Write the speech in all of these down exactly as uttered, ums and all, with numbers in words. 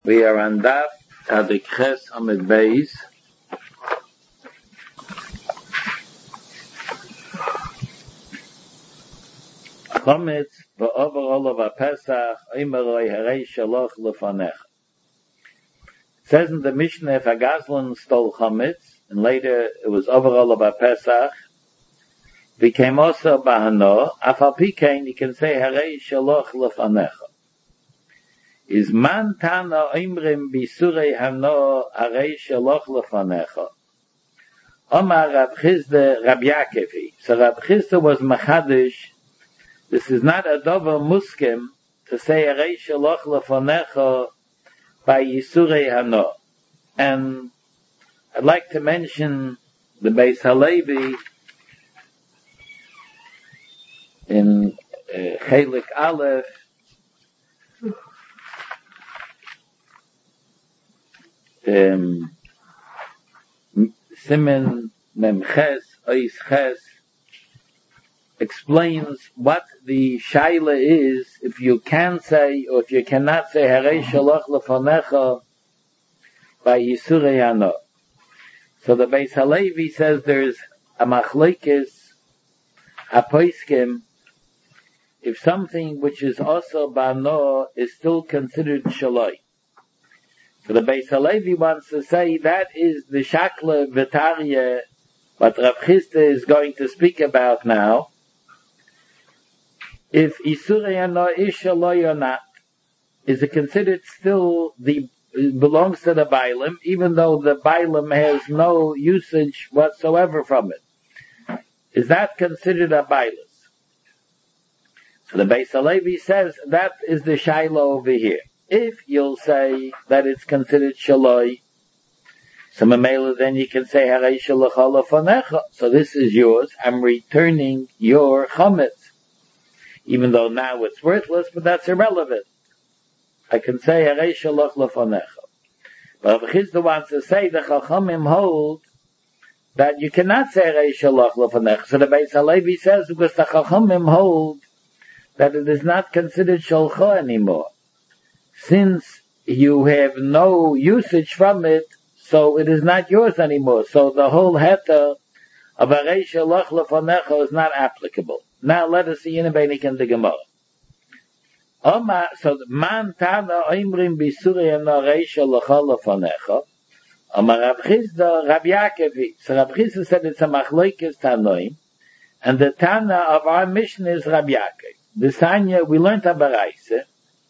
We are on Daf Tzadik Ches Amid Beis. Chometz v'over olav HaPesach oimeroi harei shaloch lefanecha. It says in the Mishnah if a Gazlan stole chometz, and later it was over olav HaPesach, became also bahano, afal pikein you can say harei shaloch lefanecha. Is man tana oimrim bisurei hano harei shaloch lefanecha. Omar Rab Chizda Rab Yakevi. So Rab Chizda was machadish. This is not a dover muskim to say harei shaloch lefanecha by yisurei hano. And I'd like to mention the Beis Halevi in uh, Chelik Aleph. Um, Simen Memches Ois Ches explains what the shaila is if you can say or if you cannot say harei shaloch lefanecha by yisurei hano. So the Beis Halevi says there's a machlekes a poiskim if something which is also bano is still considered shaloi. So the Beis Halevi wants to say that is the shakla v'tarya, what Rav Chizda is going to speak about now. If Isurei Hano is shaloi or not, is it considered still the it belongs to the Bailim, even though the Bailim has no usage whatsoever from it? Is that considered a Bailis? So the Beis Halevi says that is the shaila over here. If you'll say that it's considered shaloi, so mamela, then you can say harei shaloch lefanecha. So this is yours. I'm returning your chometz, even though now it's worthless, but that's irrelevant. I can say harei shaloch lefanecha. But Rav Chizda wants to say the Chachamim hold that you cannot say harei shaloch lefanecha. So the Beis Halevi says because the Chachamim hold that it is not considered shalcha anymore. Since you have no usage from it, so it is not yours anymore. So the whole heter of harei shaloch lefanecha is not applicable. Now let us see in the Gemara. Oma, so man tana oimrim bisurei hano harei shaloch lefanecha. Oma Rab Chizda Rab Yakevi. So Rab Chizda said it's a machlokes tanoim, and the Tana of our mission is Rab Yakev. The Tanya we learned a baraisa.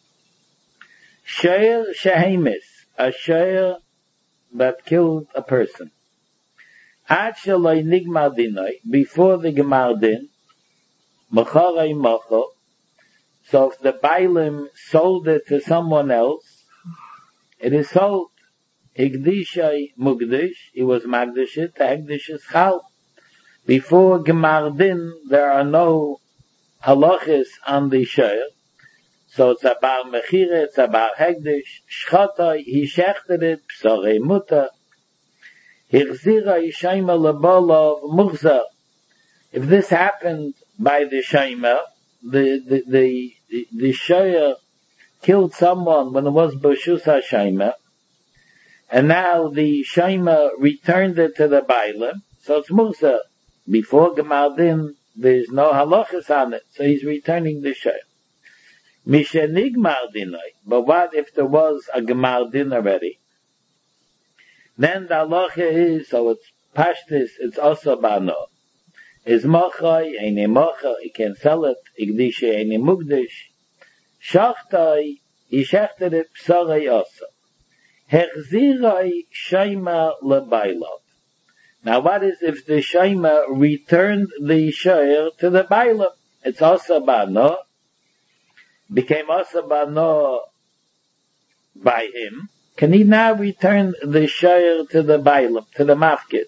Sheir shehemis, a sheir that killed a person. Ad shaloi nigmar dinoi, before the gemar din, mecharei mocho. So if the bailim sold it to someone else, it is sold. Higdishai mugdish, it was magdishit, the higdish is chal. Before gemar din, there are no halachis on the sheir. So it's a bar mechira, it's a bar hegdish, shchata, he shechted it, psorei muta, hirzira yishayma lebolov muchzar. If this happened by the shayma, the, the, the, the, the shayma killed someone when it was b'shus ha-shayma, and now the shayma returned it to the bailim, so it's muchzar. Before Gemar Din, there's no halachas on it, so he's returning the shayma. Mishenigmar dinoi, but what if there was a gemar din already? Then the halacha is, so it's pashtis, it's also bano. Is mochai, eine mocha, he can sell it, igdishe, eine mugdish. Shachtai, he shechted it, psorei also. Hechziroi shayma lebailov. Now what is if the shayma returned the shayr to the bailov? It's also bano. Became also bano by him. Can he now return the shayr to the bailam, to the mafkid?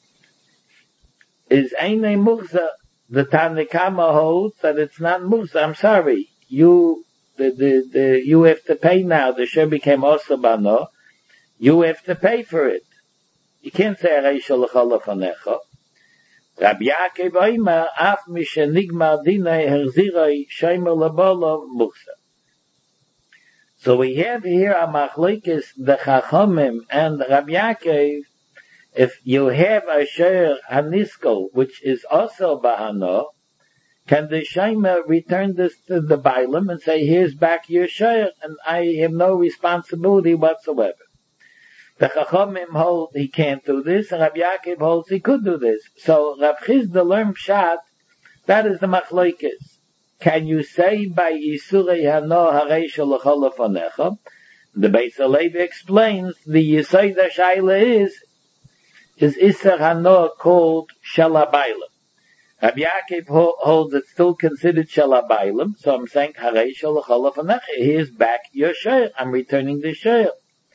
Is eine muhza, the Tanakama holds that it's not muhza. I'm sorry, you the, the the you have to pay now. The shayr became also bano. You have to pay for it. You can't say harei shaloch lefanecha. Rabbi Yaakov Oima, af mishenigmar dinai herziroi shayma lebolov muchsa. So we have here a machlokes, the Chachamim and Rabbi Yaakov. If you have a sheir hanisko, which is also bahano, can the shayma return this to the bailam and say, here's back your sheir, and I have no responsibility whatsoever? The Chachamim hold he can't do this, and Rabbi Yaakov holds he could do this. So Rav Chizda learned pshat, that is the machlokes. Can you say by Yisurei Hano Harei Shalachol Lefanecha? The Beis Halevi explains the Yisai the Shaila is is Isser Hano called Shalabaylam. Rabbi Yaakov holds it's still considered Shalabaylam, so I'm saying Harei Shalachol Lefanecha. Here's back your sheir. I'm returning the sheir.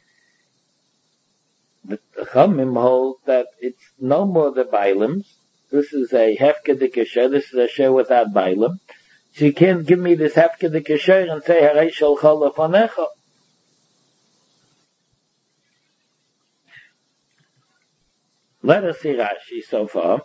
The Chachamim hold that it's no more the Bailams. This is a Hefkedik sheir. This is a sheir without Bailam. So you can't give me this Hefkedik sheir and say Harei Shalachol Lefanecha. Let us see Rashi so far.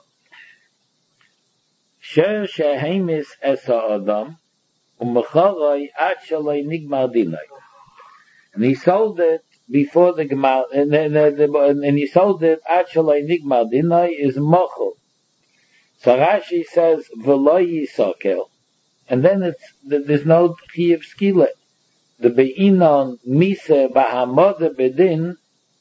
Sheir shehemis es ha'adam u'mecharoi ad shaloi nigmar dinoi. And he sold it before the Gemar, and, and, and, and he sold it ad shaloi nigmar dinoi is mochel. So Rashi says v'lo yisokel, and then it's there's no chiyuv skila. The beinon mise b'hamoda bedin.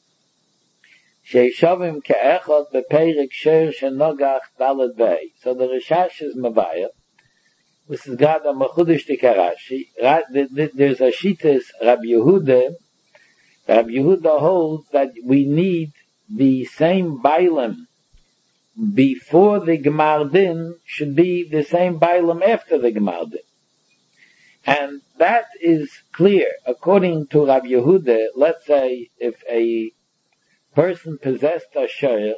Sheishavim ke'echot beperik sheir shenogach dalad vei. So the Rishash is Mavaya. This is God a Mechudesh Tikarashi. There's a Shittas Rabbi Yehuda. Rabbi Yehuda holds that we need the same Bailam before the Gemar Din should be the same Bailam after the Gemar Din. And that is clear. According to Rabbi Yehuda, let's say if a person possessed a sheir,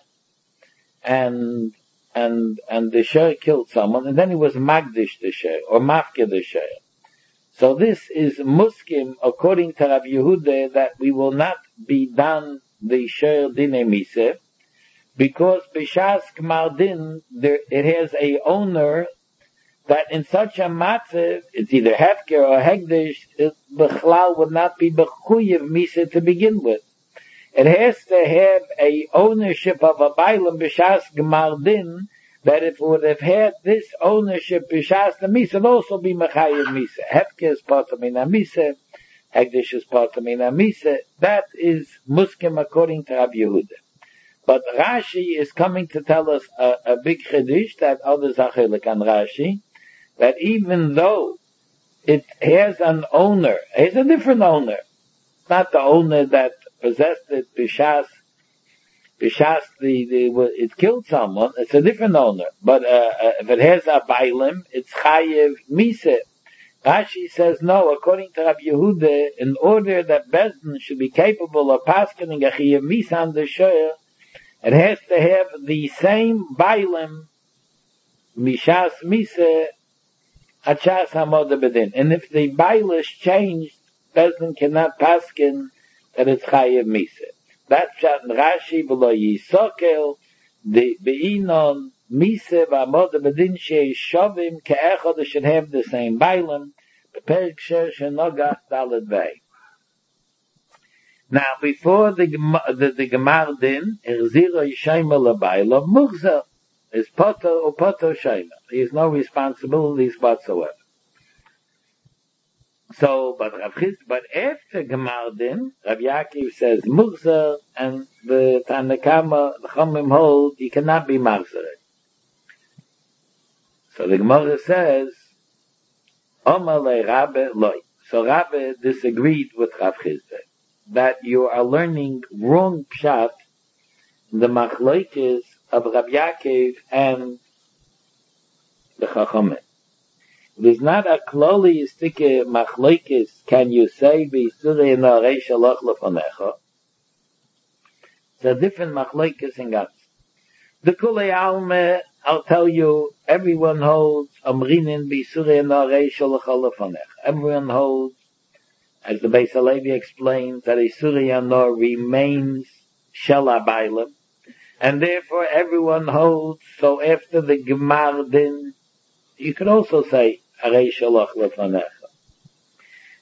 and and and the sheir killed someone, and then he was magdish the sheir or mafke the sheir. So this is muskim according to Rabbi Yehuda that we will not be done the sheir dine mise, because b'shas gmar din there it has a owner that in such a matzav it's either hefker or hegdish, it b'chlal would not be b'chuyev mise to begin with. It has to have a ownership of a bailam b'shas gemar din, that if it would have had this ownership b'shas the misa, it would also be mechayev misa. Hefke is part of mina misa, hegdish is part of mina misa. That is muskim according to Rabbi Yehuda. But Rashi is coming to tell us a, a big chiddush that others are chelik on Rashi, that even though it has an owner, it has a different owner, not the owner that possessed it, b'shas, b'shas the, the, it killed someone, it's a different owner. But, uh, uh if it has a bailim, it's chayev mise. Rashi says no, according to Rabbi Yehuda, in order that Bezdin should be capable of paskening a chayev mise on the sheir, it has to have the same bailim, mishas mise, achas hamoda bedin. And if the bail is changed, Bezdin cannot pasken that it's chayev mise. That's pshat in Rashi, v'lo yisokel, the beinon mise v'amoda bedin sheishovim ke'echad, they should have the same bailam, beperik sheir shenogach daled vei. Now, before the the, the Gemar Din, erzira yishayma l'bailam muchzer, is poto or poto shayma. He has no responsibilities whatsoever. So, but Rav Chizda, but after Gemar Din, Rav Yaakov says Muchzer, and the Tanakama, the Chomim hold, he cannot be Machzer. So the Gemara says, Omar le Rabbe loy. So Rabbe disagreed with Rav Chizda, that you are learning wrong pshat, the machlokes of Rav Yaakov and the Chachamim. There's not a kloli stike machlokes, can you say, b'yisurei narei shalach lefanecha? It's a different machlokes in Gans. The kulei alme, I'll tell you, everyone holds amrinin b'yisurei narei shalach lefanecha. Everyone holds, as the Beis Halevi explains, that Yisurei Hanor remains shel habaylim, and therefore everyone holds, so after the Gemar Din, you could also say, Harei Shalach Lefanecha.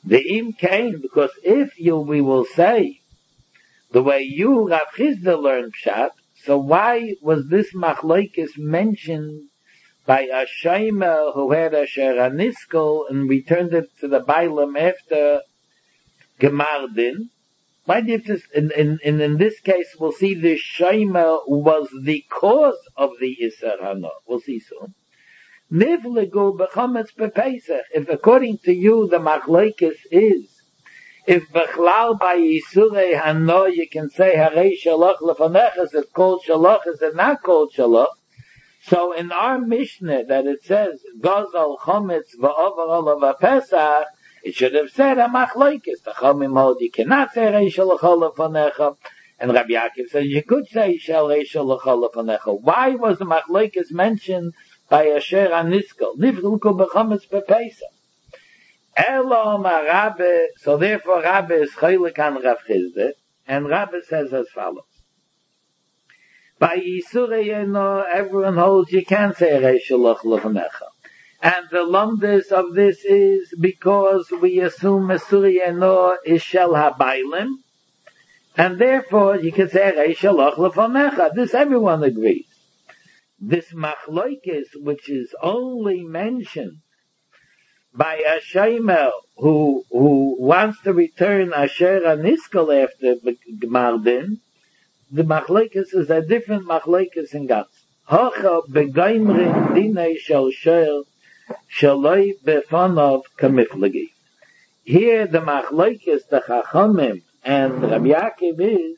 The im came, because if you, we will say, the way you, Rav Chisda, learned Pshat, so why was this machlokes mentioned by a Shomer who had a Sheraniskel and returned it to the Bailam after Gemar Din? Why do you have to, in, in, in, in this case, we'll see the Shomer was the cause of the Isser Hana. We'll see soon. Nivlegu b'chometz b'Pesach. If according to you the machlokes is, if b'chlal by Yisurei Hana you can say Harei Shalach lefanechas, it's called Shalach, is it not called Shalach? So in our Mishnah that it says Gazal chometz v'over olav Pesach, it should have said a machlokes. The Chomim hold you cannot say Harei Shalach lefanecha, and Rabbi Yaakov says you could say Harei Shalach lefanecha. Why was the machlokes mentioned by Asher Aniskel? Nivlku b'chometz b'Pesach. Elam Rabbe, so therefore Rabbe is chaylik on Rav Chisda, and Rabbe says as follows. By Yisurei Hana, everyone holds you can't say Harei Shalach lefanecha. And the lumdus of this is because we assume Yisurei Hana is Shel HaBailim, and therefore you can say Harei Shalach lefanecha. This everyone agrees. This machlokes, which is only mentioned by a Shomer who who wants to return Asher Aniskel after Gemar Din, the machlokes is a different machlokes in Gatz. Hocha begaimrin dinei shel shel shaloi befanov kamiflagi. Here the machlokes, the Chachamim and Rabbi Yaakov is,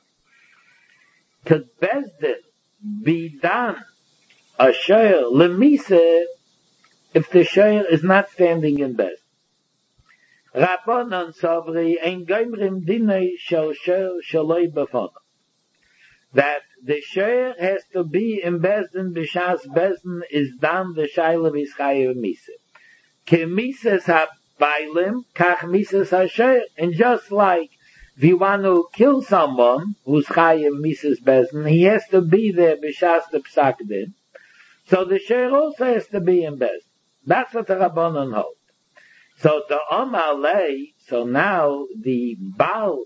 could Bezdin be done a shayr lemise if the shayr is not standing in bed. Rabbanan savri ein gaimrim dinei shel shayr shaloi b'fana. That the shayr has to be in Bezdin b'shas Bezdin is done the shayla v'ischayev mise. Ke mises ha-bailim kach mises ha-shayr. And just like if you want to kill someone who's chayev mises Bezdin, he has to be there b'shas the psak din. So the shayr also has to be in Bezdin. That's what the Rabbanon hold. So the Omalei, so now the Baal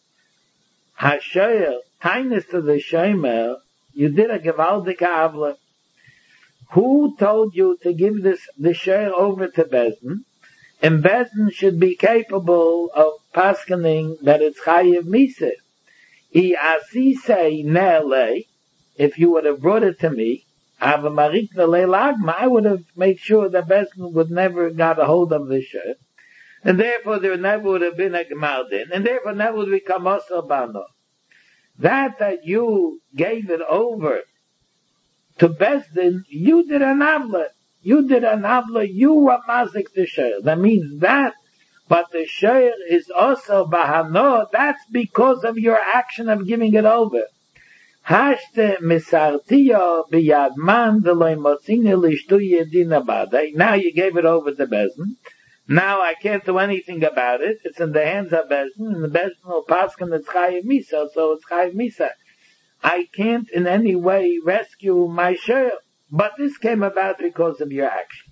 HaShayr, kindness to the Shomer, you did a Gevaldik Avla. Who told you to give this the shayr over to Bezdin? And Bezdin should be capable of paskening that it's Chayev Miseh. I asisei ne'elei, if you would have brought it to me, I would have made sure that Bezdin would never got a hold of the shayr, and therefore there never would have been a Gemar Din, and therefore never would become Osir Bano. That that you gave it over to Bezdin, you did an avla. You did an avla, you were mazik the shayr. That means that, but the shayr is also bahano, that's because of your action of giving it over. Hashte misartiya biyad man deloy motzine lishtu yedina badai. Now you gave it over to Bezdin. Now I can't do anything about it. It's in the hands of Bezdin, and the Bezdin will paskin it's chayiv misa, so it's chayiv misa. I can't in any way rescue my shayr, but this came about because of your actions.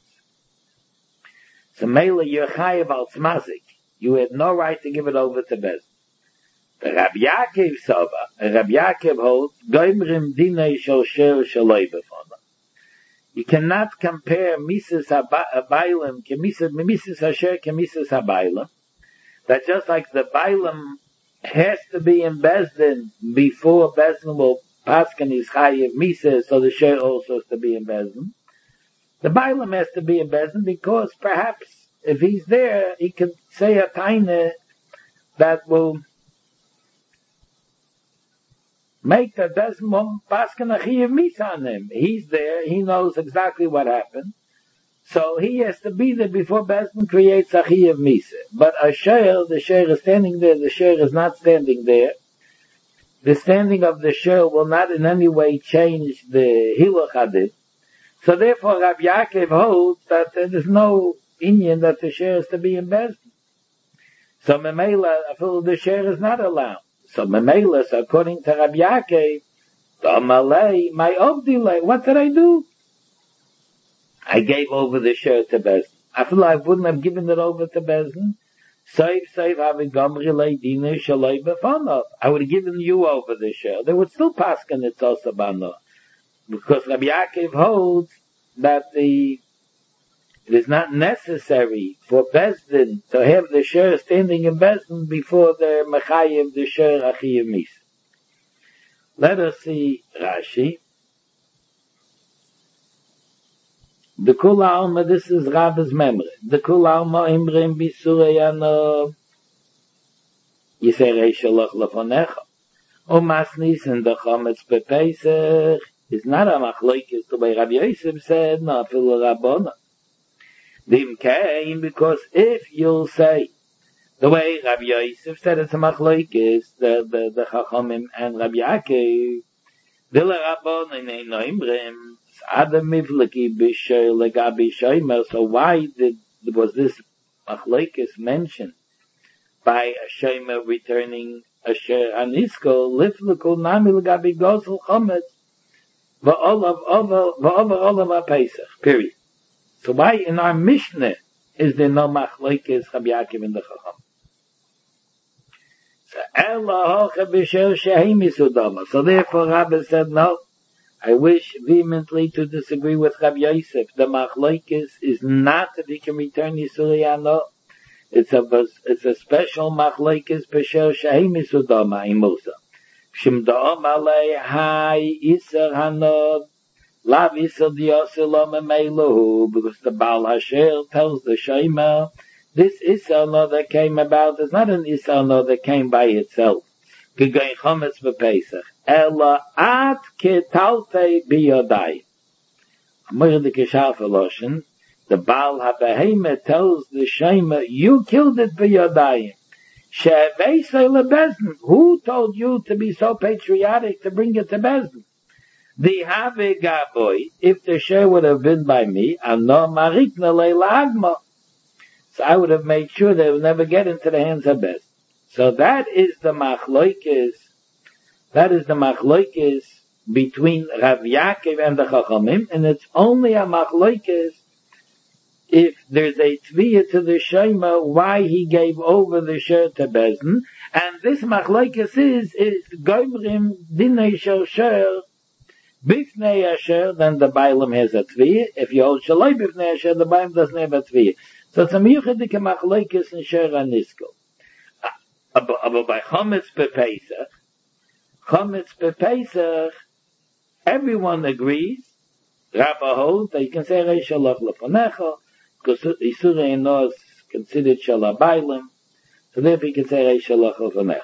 So mele you're chayiv al tzmazik. You had no right to give it over to Bezdin. The Rabbi Yaakov Sova, Rabbi Yaakov holds, Goimrim dinei shel shayr shaloi b'fana. You cannot compare Mises HaBailim, Mises HaSher ke Mises HaBailim. That just like the Bailim has to be in Bezdin before Bezdin will paskin his chayiv Mises, so the shayr also has to be in Bezdin. The Bailim has to be in Bezdin because perhaps if he's there, he can say a taina that will make the Bezdin paskin a chayiv Misa on him. He's there, he knows exactly what happened. So he has to be there before Bezdin creates a chayiv Misa. But a shayr, the shayr is standing there, the shayr is not standing there. The standing of the shayr will not in any way change the hiluch hadid. So therefore Rabbi Yaakov holds that there is no inyan that the shayr is to be in Bezdin. So memela, I feel the shayr is not allowed. So Memelas, according to Rabbi Yaakov, the Amalei, my Obdilei, what did I do? I gave over the shayr to Bezdin. I feel I wouldn't have given it over to Bezdin Save, save, having Gomri Leidina Shalai Befana. I would have given you over the share. They would still pass in its Osabana. Because Rabbi Yaakov holds that the, it is not necessary for Bezdin to have the share standing in Bezdin before the Mechayev, the share Achiyim Mis. Let us see Rashi. The Kula Alma, this is Rabbi's memory. The Kula Alma Imrim Bisurayana Yisei Shalach Lefonecha. O Masnis and the Chometz Bepesach is not a machlokes the way Rabbi Yosef said, no, Fil Rabbona. Dim came because if you'll say the way Rabbi Yosef said it's a machlokes, the the the Chachamim and Rabbi Yaakov, Fil Rabbona in Imrim. Adam Mivlaki Bishay Legabi Shaimer. So why did was this machlokes mentioned by a Shaimer returning a Sher Anisko Liflakul Nami Legabi Gosel Chometz Va'olav Over Va'over Olav Pesach. Period. So why in our Mishnah is there no machlokes Rabbi Yaakov in the Chacham? So Ela Hocha B'Sher Shehi Misudama. So therefore Rabbi said no. I wish vehemently to disagree with Rabbi Yosef. The machlokes is not that he can return Yisuriano. It's a it's a special machlokes b'sher shehi misudama imusa. Shim da'om alei hai iser hanod lav iser diosir lo memeilahu, because the Baal Hasher tells the Shema this iser no that came about is not an iser no that came by itself. Gegoin chometz b'Pesach. Ela at ketalte biyodai. Amir the Kishaf Eloshin, the Baal HaBehemah tells the Shema, you killed it biyodai. She'veisei lebezdin. Who told you to be so patriotic to bring it to Bezdin? The Have Gaboy, if the share would have been by me, ano marikna leila agma. So I would have made sure they would never get into the hands of Bezdin. So that is the machlokes. That is the machlokes between Rav Yaakov and the Chachamim, and it's only a machlokes if there's a tviyah to the Shema why he gave over the share to Bezdin, and this machlokes is is gomrim dinei shel share bifnei asher. Then the Bailam has a tviyah. If you hold shaloi bifnei asher, the Bailam doesn't have a tviyah. So it's a miyuchadik machlokes in share anisko. But by chometz bepesach. Chometz bepesach, everyone agrees. Rabba holds that you can say Reish Shalach Lefonecha, because Isurei Eno is considered Shalabailim, so therefore you can say Reish Shalach Lefonecha.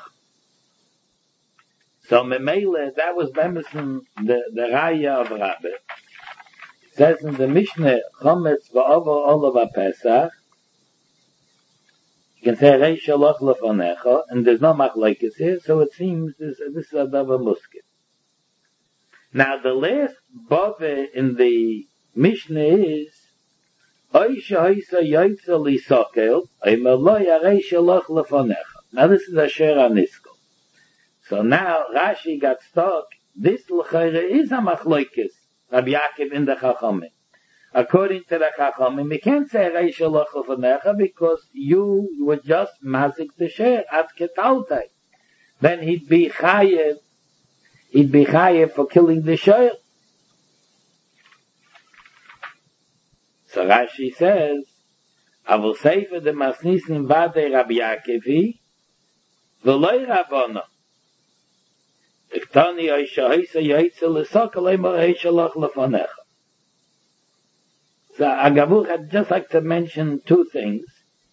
So Memele, that was Bemerson, the, the Raya of Rabbi. It says in the Mishnah, Chometz va'over olav HaPesach, you can say Reish Shalach Lefonecha, and there's no machlokes here, so it seems this, this is a davar musket. Now the last bave in the Mishnah is Oy shehoisa yoytza lisokel, omer lo yarei Shalach Lefonecha. Now this is Asher Anisko. So now Rashi got stuck. This l'chayre is a machlokes Rabbi Yaakov in the Chachamim. According to the Chachamim, we can't say Reish Shalach Lefonecha because you were just mazik the share at ketaltai. Then he'd be chayev, he'd be chayev for killing the share. So Rashi says, I will say for the masnisim vade Rabbi Yaakovi, v'loi Rabbona. Iktani oishahoisa yoytza l'sokol omer Reish Shalach Lefonecha. So Agavur, I'd just like to mention two things.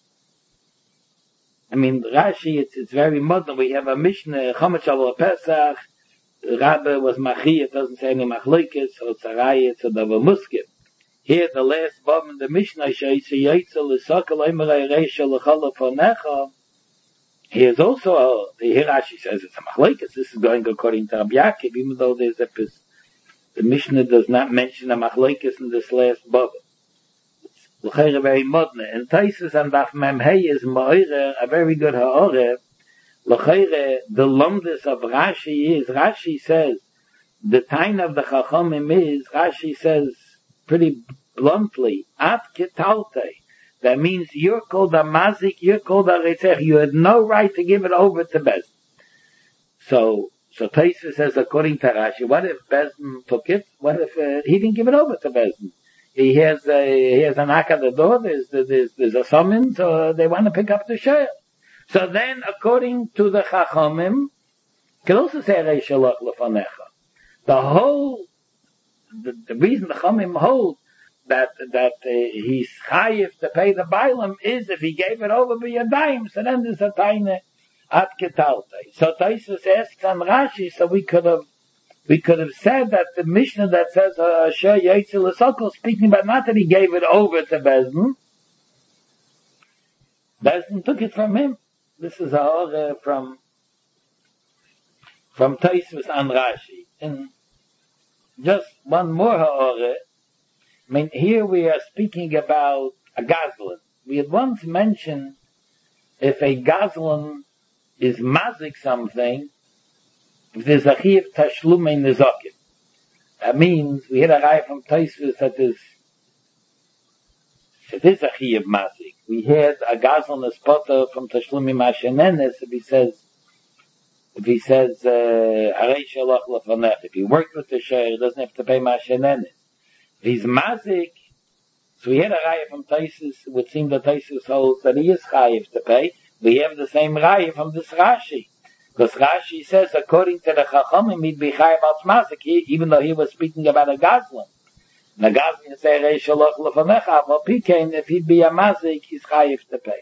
I mean, Rashi, it's, it's very modern. We have a Mishnah, Chometz Shalach Pesach, Rabbi was Machi, it doesn't say any machlokes, so it's a Raya, it's a davar musket. Here, the last bottom in the Mishnah, Sheitza Yoytza L'Sokol Omer Reish Shalach Lefonecha. Here's also, a, here Rashi says it's a machlokes. This is going according to Rabbi Yaakov, even though there's a, the Mishnah does not mention a machlokes in this last bottom. L'chayre very modern. And Taisus and Daf Mem Hey is Ma'ore, a very good Ha'ore. L'chayre, the longest of Rashi is, Rashi says, the time of the Chachamim is, Rashi says pretty bluntly, At Ketalte. That means you're called a mazik, you're called a retzech. You had no right to give it over to Bezdin. So, so Taisa says, according to Rashi, what if Bezdin took it? What if uh, he didn't give it over to Bezdin? He has a, he has a knock at the door, there's, there's, there's a summons, so they want to pick up the share. So then, according to the Chachamim, you can also say Rei Shalach Lefanecha. The whole, the, the reason the Chachamim hold that, that uh, he's chayiv to pay the Bailam is if he gave it over by Yadayim, so then there's a taine at Ketalte. So Taisus asks on Rashi, so we could have We could have said that the Mishnah that says Asher Yaitzel L'Sokol, speaking about not that he gave it over to Bezdin. Bezdin took it from him. This is all uh, from from Tosfos and Rashi. And just one more ha'orah. I mean, here we are speaking about a gazlan. We had once mentioned if a gazlan is mazik something, if there's a chiyuv tashlumei nezakim. That means, we had a raya from Tosfos that is, it is a chiyuv mazik. We had a gazlan espotter from tashlumei mashenenes, if he says, if he says, harei shalach lefanech, if he worked with the share, he doesn't have to pay mashenenes. If he's mazik, so we had a raya from Tosfos, it would seem that Tosfos holds that he is chayiv to pay. We have the same raya from this Rashi. Because Rashi says, according to the Chachamim, he'd be chayiv al mazik, even though he was speaking about a gazlan. And the gazlan say, Rei Shalach Lefanecha, well, Pikain, if he'd be a mazik, he's chayiv to pay.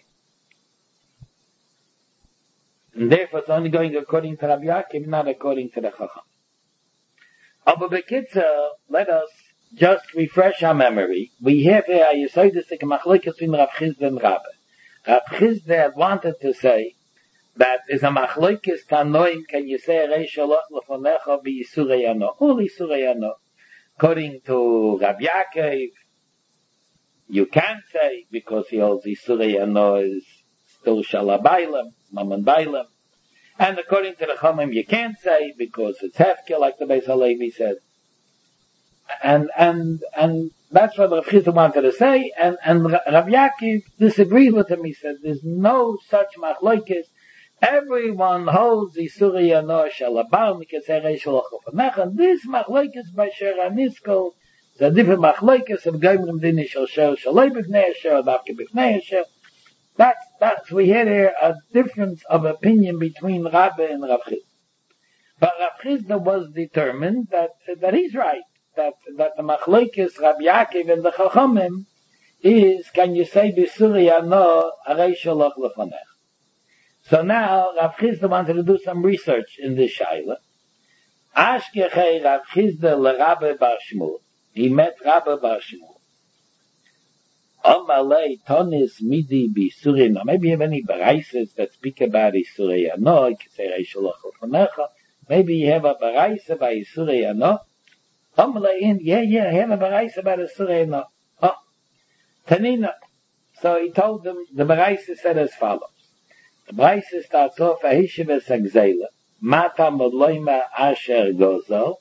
And therefore, it's only going according to Rabbi Yaakov, not according to the Chacham. Aber Bekitzer, let us just refresh our memory. We have here a Yesodistic Machlokes in Rav Chisda and Rabbe. Rav Chisda had wanted to say that is a Machlokes Tanoim, can you say Rei Shalach Lefanecha v'Yisurei Ano? All Yisurei Ano. According to Rav Yaakov, you can say, because he holds Yisurei Ano is still Shalabailam, Maman Bailam. And according to the Chachamim, you can't say, because it's Hefker, like the Beis Halevi said. And, and, and that's what Rav Chisda wanted to say, and, and Rav Yaakov disagreed with him. He said, there's no such machlokes. Everyone holds Yisurei Ano Shalabar, we can say Rei Shalach Lefanecha, and this machlokes by Shera Nisko, it's a different machlokes of Goyim Dini Shal Sher Shalei B'fnei Asher, Davke B'fnei Asher. That's, that's, we had here a difference of opinion between Rabbe and Rav Chisda. But Rav Chisda was determined that, that he's right. That, that the machlokes Rabbi Yaakov and the Chachamim is, can you say, Yisurei Ano, Rei Shalach Lefanecha. So now, Rav Chisda wanted to do some research in this shaila. Ashkechei Rav Chisda le Rabbe Bar Shmuel. He met Rabbe Bar Shmuel. Amalei Tonis Midi B'Yisurei Ano. Maybe you have any baraises that speak about Yisurei Ano. You can say Rei Shalach Lefanecha. Maybe you have a baraisa about Yisurei Ano. Amalei, yeah, yeah, I have a baraisa about Yisurei Ano. Oh, Tanina. So he told them, the baraisa said as follows. The baraisa starts off, Ahishiv Esagzela. Mata Modloima Asher Gozo.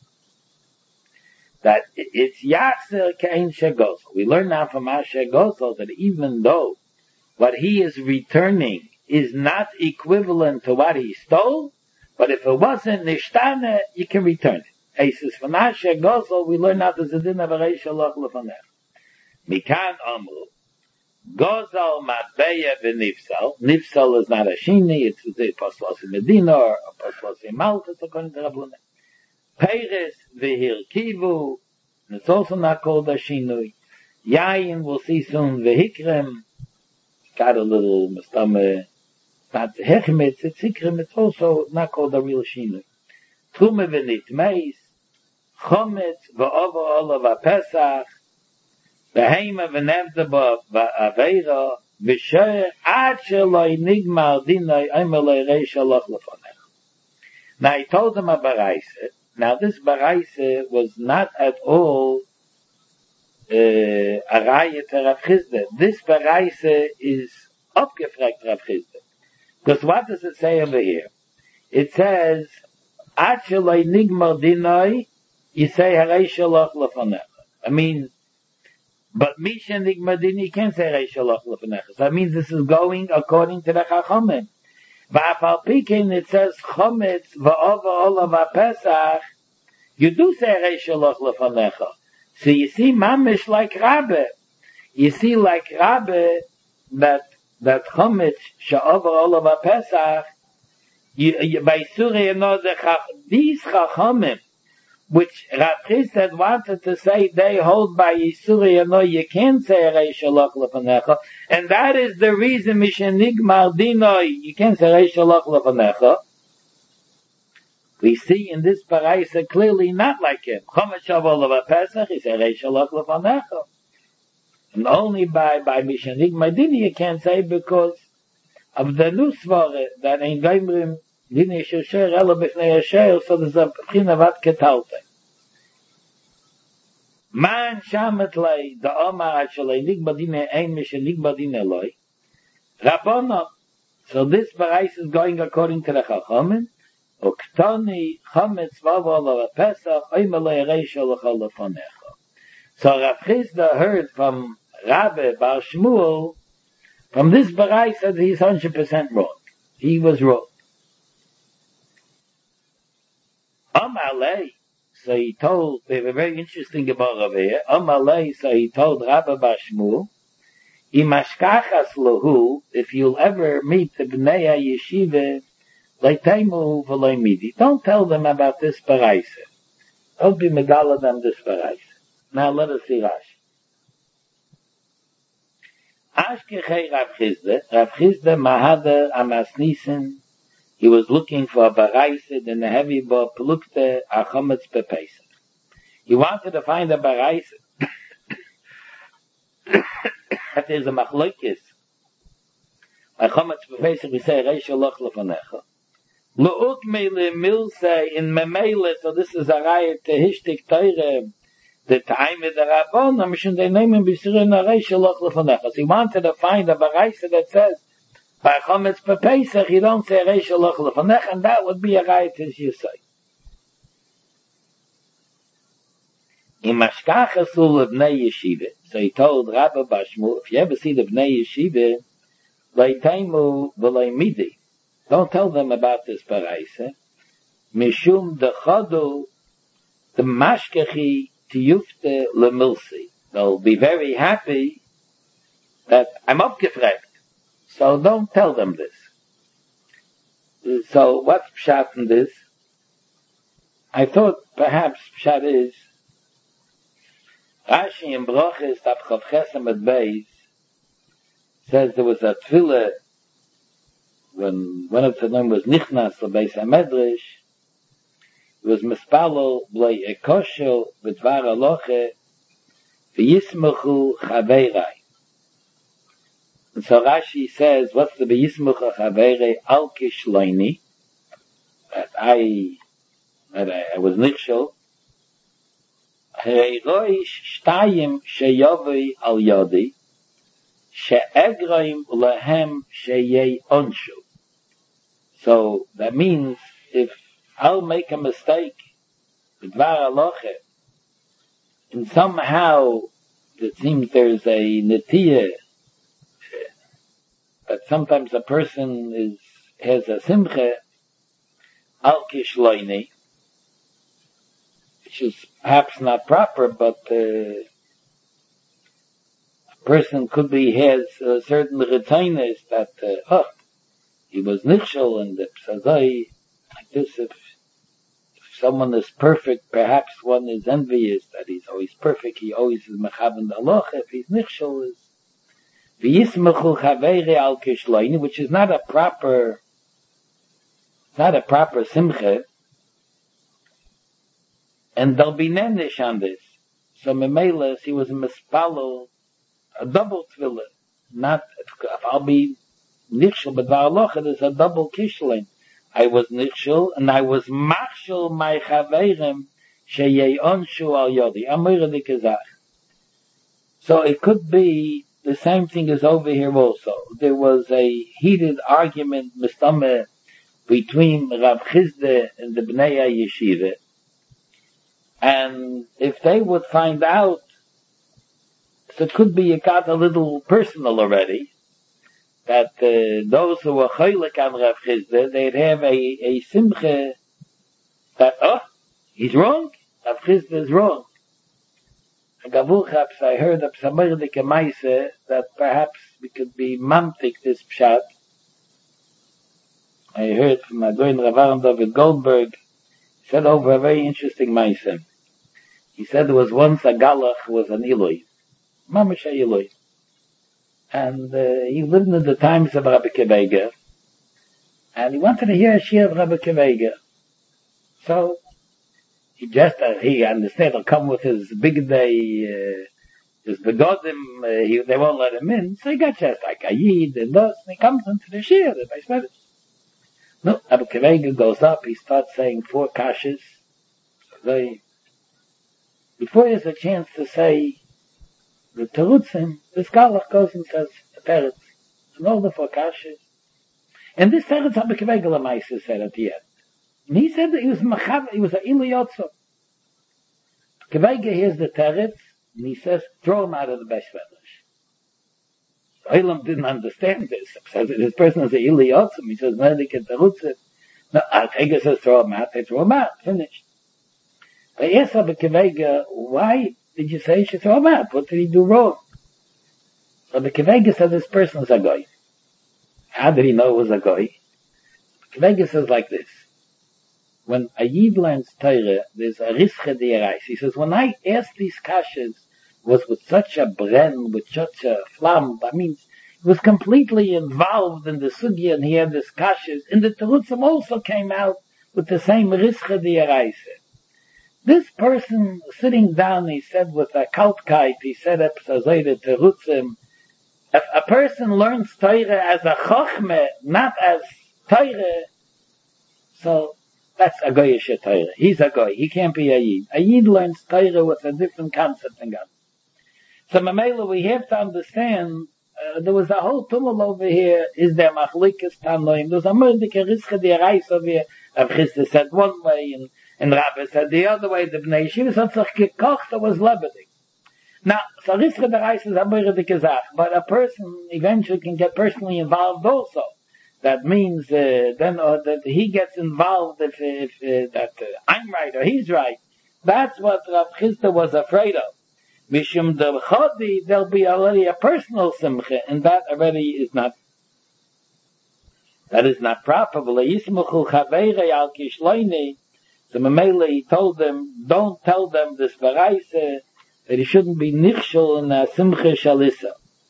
That it's Yachzer Kein Shegozo. We learn now from Asher Gozo that even though what he is returning is not equivalent to what he stole, but if it wasn't Nishtane, you can return it. Aces from Asher Gozo, we learn now there's a din of a Rei Shalach Lefanecha. Mikan Amru. Gozal Matbeya v'Nifsal. Nifsal is not a Shini, it's the Apostles in Medina or Apostles in Malchus, according to Rabbi Luna. Peiris v'Hirkivu, it's also not called a Shinui. Yayin, we'll see soon, v'Hikrem, got a little mistame, not Hechmetz, it's Hikrem, it's also not called a real Shinui. Trume v'Nitmeis, Chometz v'Ovo Olav HaPesach, V'heima v'nevdeba v'aveira v'sher ad sheloi nigmar dinoi omeloi Rei Shalach Lefanecha. Now he told them a baraisa. Now this baraisa was not at all uh, a raya to Rav Chisda. This baraisa is upgefragt Rav Chisda. Because what does it say over here? It says ad sheloi nigmar dinoi, you say Rei Shalach Lefanecha. I mean, But Misha Nigmadini can't say Reish Shalach Lefanecha. That means this is going according to the Chachamim. V'afal pikin it says Chometz v'ova olav ha'Pesach. You do say Reish Shalach Lefanecha. So you see mamish like Rabbe. You see like Rabbe that that Chometz she'ova olav ha'Pesach. You, you, by Surah you know the these Chachamim, which Rav Chisda wanted to say they hold by Yisura, you know, you can't say Reish Shalach Lefanecha, and that is the reason Mishenigmar Dinoi, you can't say Reish Shalach Lefanecha. We see in this paraisa clearly not like him. Chometz Shavuot Pesach, he said Reish Shalach Lefanecha. And only by, by Mishenigmar Dinoi you can't say because of the Nusvare, that in Geimrim, Dini Shosher, Ela B'fnei Asher, so there's a Pchina Vat Ketalte. Man Shamet Lei, the Omar Shalei Nigma Dine Ein Misha Nigma Dine Loi, Rabbonon. So this Barais is going according to the Chachamim, Uktoni Chometz Vavol Pesach, Oimelei Reish Shalach Lefanecha. So Rav Chisda heard from Rabbi Bar Shmuel, from this Barais that he's one hundred percent wrong. He was wrong. Amalei, so he told, we have a very interesting about over here. Amalei, so he told Rabbi Bar Shmuel, Imashkachas lahu, if you'll ever meet the Bnei HaYeshiva, leiteimu v'lei midi. Don't tell them about this Barais. Don't be megala them this Barais. Now let us see Rashi. Ashkechei Rav Chisda, Rav Chisda Mahader Amasnisen, he was looking for a baraisa in the heavy bo plukte a chometz bepesach. He wanted to find a baraisa that is a machlokes. A chometz bepesach we say Reish Shalach Lefanecha. Lu'uk meile milse in memele, so this is a raya to hishtik teire, the time of the Rabbon, I'm sure they name him B'Yisrael Reish Shalach Lefanecha. So he wanted to find a baraisa that says by Chometz Pesach, you don't say Reish Shalach Lefanecha, and that would be a right as you say. In Mashkachas Ul Bnei Yeshiva, so he told Rabbi Bar Shmuel, if you ever see the Bnei Yeshiva, Leiteimu V'lei Midi, don't tell them about this Baraisa. Mishum Dechodu, the Mashkechi Tiyufte Lemilsi. They'll be very happy that I'm aufgefragt. So don't tell them this. So what's pshat in this? I thought perhaps pshat is Rashi in Brochis Tapchav Chesem at Beis says there was a tefillah when one of the them was Nichnas the Beis HaMedrash. It was Mispalo Blei Ekosho B'dvar Aloche V'yismechu Chaveirai. And so Rashi says, what's the B'yismucha Chavere Al Kishloini? That I, that I, I was nichshel. Heiroish Shtayim Sheyovei Al Yodi She'egroim Lehem Sheyei Onshu. So that means if I'll make a mistake with Dvar Aloche, and somehow it seems there's a netiyah that sometimes a person is has a simcha al kishloini, which is perhaps not proper, but uh, a person could be has a certain retainness that uh, oh, he was nichshel and the psazai like this. If, if someone is perfect, perhaps one is envious that he's always perfect. He always is mechavan aloch. If he's nichshel, is V'yismechu Chavere Al Kishloini, which is not a proper, not a proper simcha, and there'll be nenish on this. So Memelas, he was a mispalo, a double tefillah, not, if I'll be nichshel, but V'alocha, there's a double kishlein. I was nichshel, and I was machshel my chaverim, sheyei onshu al yodi, amir dikazach. So it could be the same thing is over here also. There was a heated argument, mistame, between Rav Chisda and the Bnei HaYeshiva. And if they would find out So it could be it got a little personal already. That uh, those who were chaylik on Rav Chisda, they'd have a, a simcha that, oh, he's wrong. Rav Chisda is wrong. Gavulchaps, I heard of Samardik Maise that perhaps we could be mantik this pshat. I heard from Adoin Rav Aaron David Goldberg, he said over a very interesting Maise. He said there was once a Galach who was an Eloi, Mamash Eloi. And uh, he lived in the times of Rabbi Kevega, and he wanted to hear a shir of Rabbi Kevega. So, he just, uh, he understand, he'll come with his big day, uh, his begodim, uh, he, they won't let him in, so he got just like a yid and thus, and he comes into the shir, the Beis No, Rabbi Kevega goes up, he starts saying four kashas, they, before he has a chance to say the terutzim, this Galach goes and says the teretz, and all the four kashas. And this teretz Rabbi Kevega Lamaisa said at the end. And he said that he was machav, he was a ilu yotzo. Kevega hears the teretz, and he says, throw him out of the Beis Medrash. Olam didn't understand this. He says that this person is a ilu yotzo. He says, no, they can terutzim. No, Kevega says, throw him out. They throw him out. Finished. But yes, Rabbi Kevega, why did you say you should throw him out? What did he do wrong? So the Kevega said this person is a goy. How did he know it was a goy? Kevega says like this. When a Yid learns Torah, there's a rische di'erais. He says, when I asked these kashas, was with such a bren, with such a flam, that means he was completely involved in the sugya, and he had this kashas, and the terutzim also came out with the same rische di'erais. This person sitting down, he said with a kaltkite, he said at Psazayde Terutzim, if a person learns Torah as a chochmeh, not as Torah, so that's a goyish Torah. He's a goy. He can't be a yid. A yid learns Torah with a different concept than God. So Mamela, we have to understand, uh, there was a whole tumult over here, is there machlikas tanoim, there was a murdike riske di'erais over here, Rav Chisda said one way, and And Rabbi said the other way, the Bnei Yeshivas hat sich gekocht, it was lebendig. Now, so Riske der Reis is a moeilijke zaak, but a person eventually can get personally involved also. That means uh, then uh, that he gets involved if, if uh, that uh, I'm right or he's right. That's what Rav Chisda was afraid of. Mishum der Chodi, there'll be already a personal simcha, and that already is not, that is not proper. V'le'yismuchu chaveirei al kishloini. So Mamela, he told them, don't tell them this varaise, that he shouldn't be nichshel in a simcha shalisa.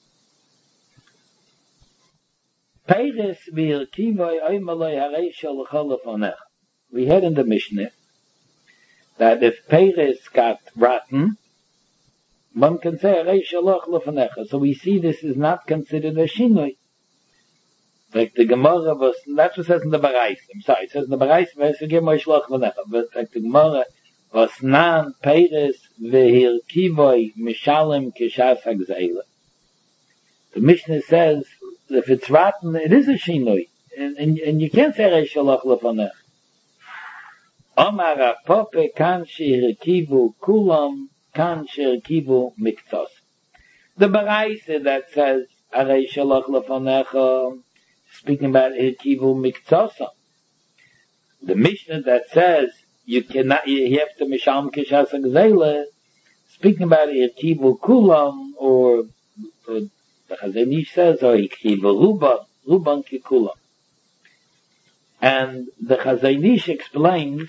Peiris v'irkivoi oimaloi hareisha l'cholofonech. We had in the Mishnah that if Peiris got rotten, one can say hareisha l'cholofonech. So we see this is not considered a shinoi. Like the Gemara was, that's what it says in the Barais. I'm sorry, it says in the Barais, but like the Gemara was nan peiris vehirkivoi mishalem kishas hagzeila. The Mishnah says, if it's rotten, it is a shinoi. And, and, and you can't say reish shalach lefanech. Omar apope kan shehirkivu kulam kan shehirkivu miktos. The Barais that says, reish shalach lefanech, speaking about Hirkivu Miktosa. The Mishnah that says you cannot, you have to Misham Kishas Gzela, speaking about Hirkivu Kulam, or, or the Chazanish says, or Hirkivu Ruban, Ruban Kikulam. And the Chazanish explains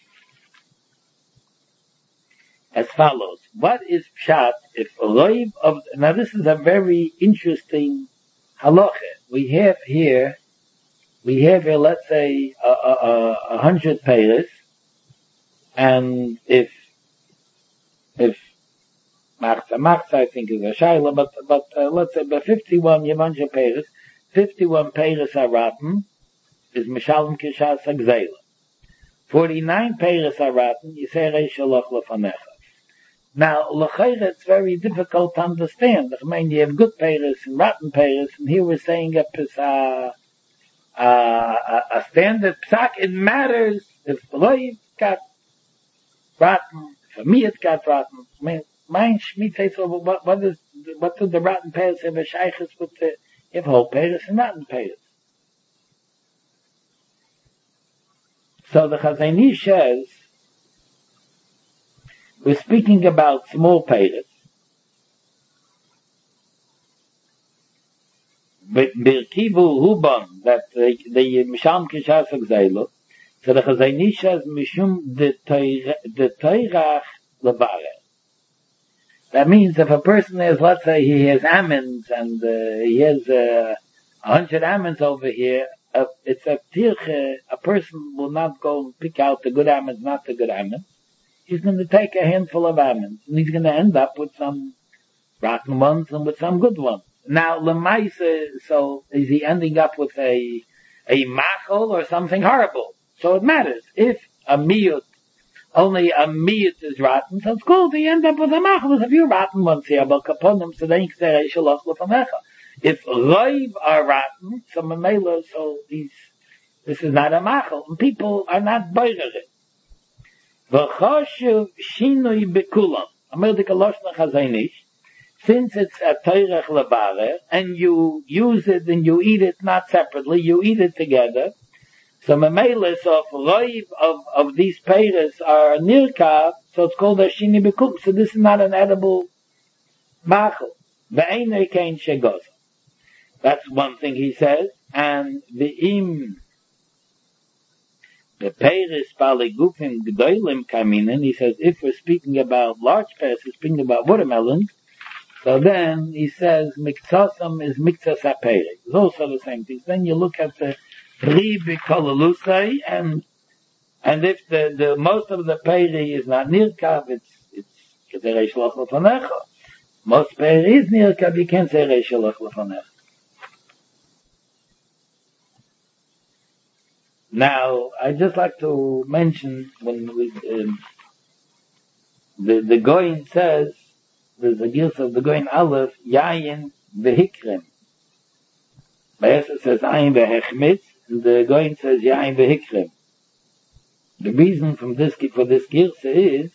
as follows. What is Pshat if a Roiv of, now this is a very interesting halacha. We have here, we have here, let's say, a, a, a, a hundred payers, and if, if, Machza, Machza, I think is a Shaila, but, but, uh, let's say, by fifty-one, you have one hundred payers, fifty-one payers are rotten, is Mishalem Kishas Hagzeila. forty-nine payers are rotten, you say, Reish Shalach Lefanecha. Now, l'chayra, it's very difficult to understand. I mean, you have good payers and rotten payers, and here we're saying a, a, a, a standard psak. It matters if the loiv got rotten, if a miyat got rotten. I mean, mein Shmita, so what, what is what do the rotten pears have a shaykhs with the, if whole pears and rotten pears? So the Chazon Ish says, we're speaking about small pears. But Birkivu Huban, that the, the Misham Kishas Gzeilu, so the Chazon Ish says, Mishum de Teirach Levare. That means if a person has, let's say, he has almonds and uh, he has uh, a hundred almonds over here, uh, it's a tirche, a person will not go and pick out the good almonds, not the good almonds. He's going to take a handful of almonds, and he's going to end up with some rotten ones and with some good ones. Now, lemaisa, so is he ending up with a a machol or something horrible? So it matters. If a miyut, only a miyut is rotten, so it's cool to end up with a machol. There's a few rotten ones here, but kaponim, so then you shaloch lefanecha. If roiv are rotten, so mamela, so these, this is not a machol, and people are not boirer it. V'choshev shinui bekulam. Amerdik aloshna Chazon Ish. Since it's a teirach lebare, and you use it and you eat it not separately, you eat it together. So memelis of roiv of, of these peiros are nirkav, so it's called a shini bekum. So this is not an edible machel. Ve'enei kein shegoza. That's one thing he says. And the im, the peiros paligufim gdoilim kaminen, he says, if we're speaking about large peiros, we're speaking about watermelons, so then he says miktsasam is miktsas haperi. It's also the same thing. Then you look at the ribi kolalusai, and and if the, the most of the peri is not nirkav, it's it's kedei shalach lefanecha. Most peri is nirkav, you can't say reish shalach lefanecha. Now I just like to mention when we um, the the Goyin says. There's a gift of the Goyin Aleph, Yayin Vehikrem. Bayesa says Ayin Vehechmitz, and the Goyin says Yayin Vehikrem. The reason from this, for this gift is,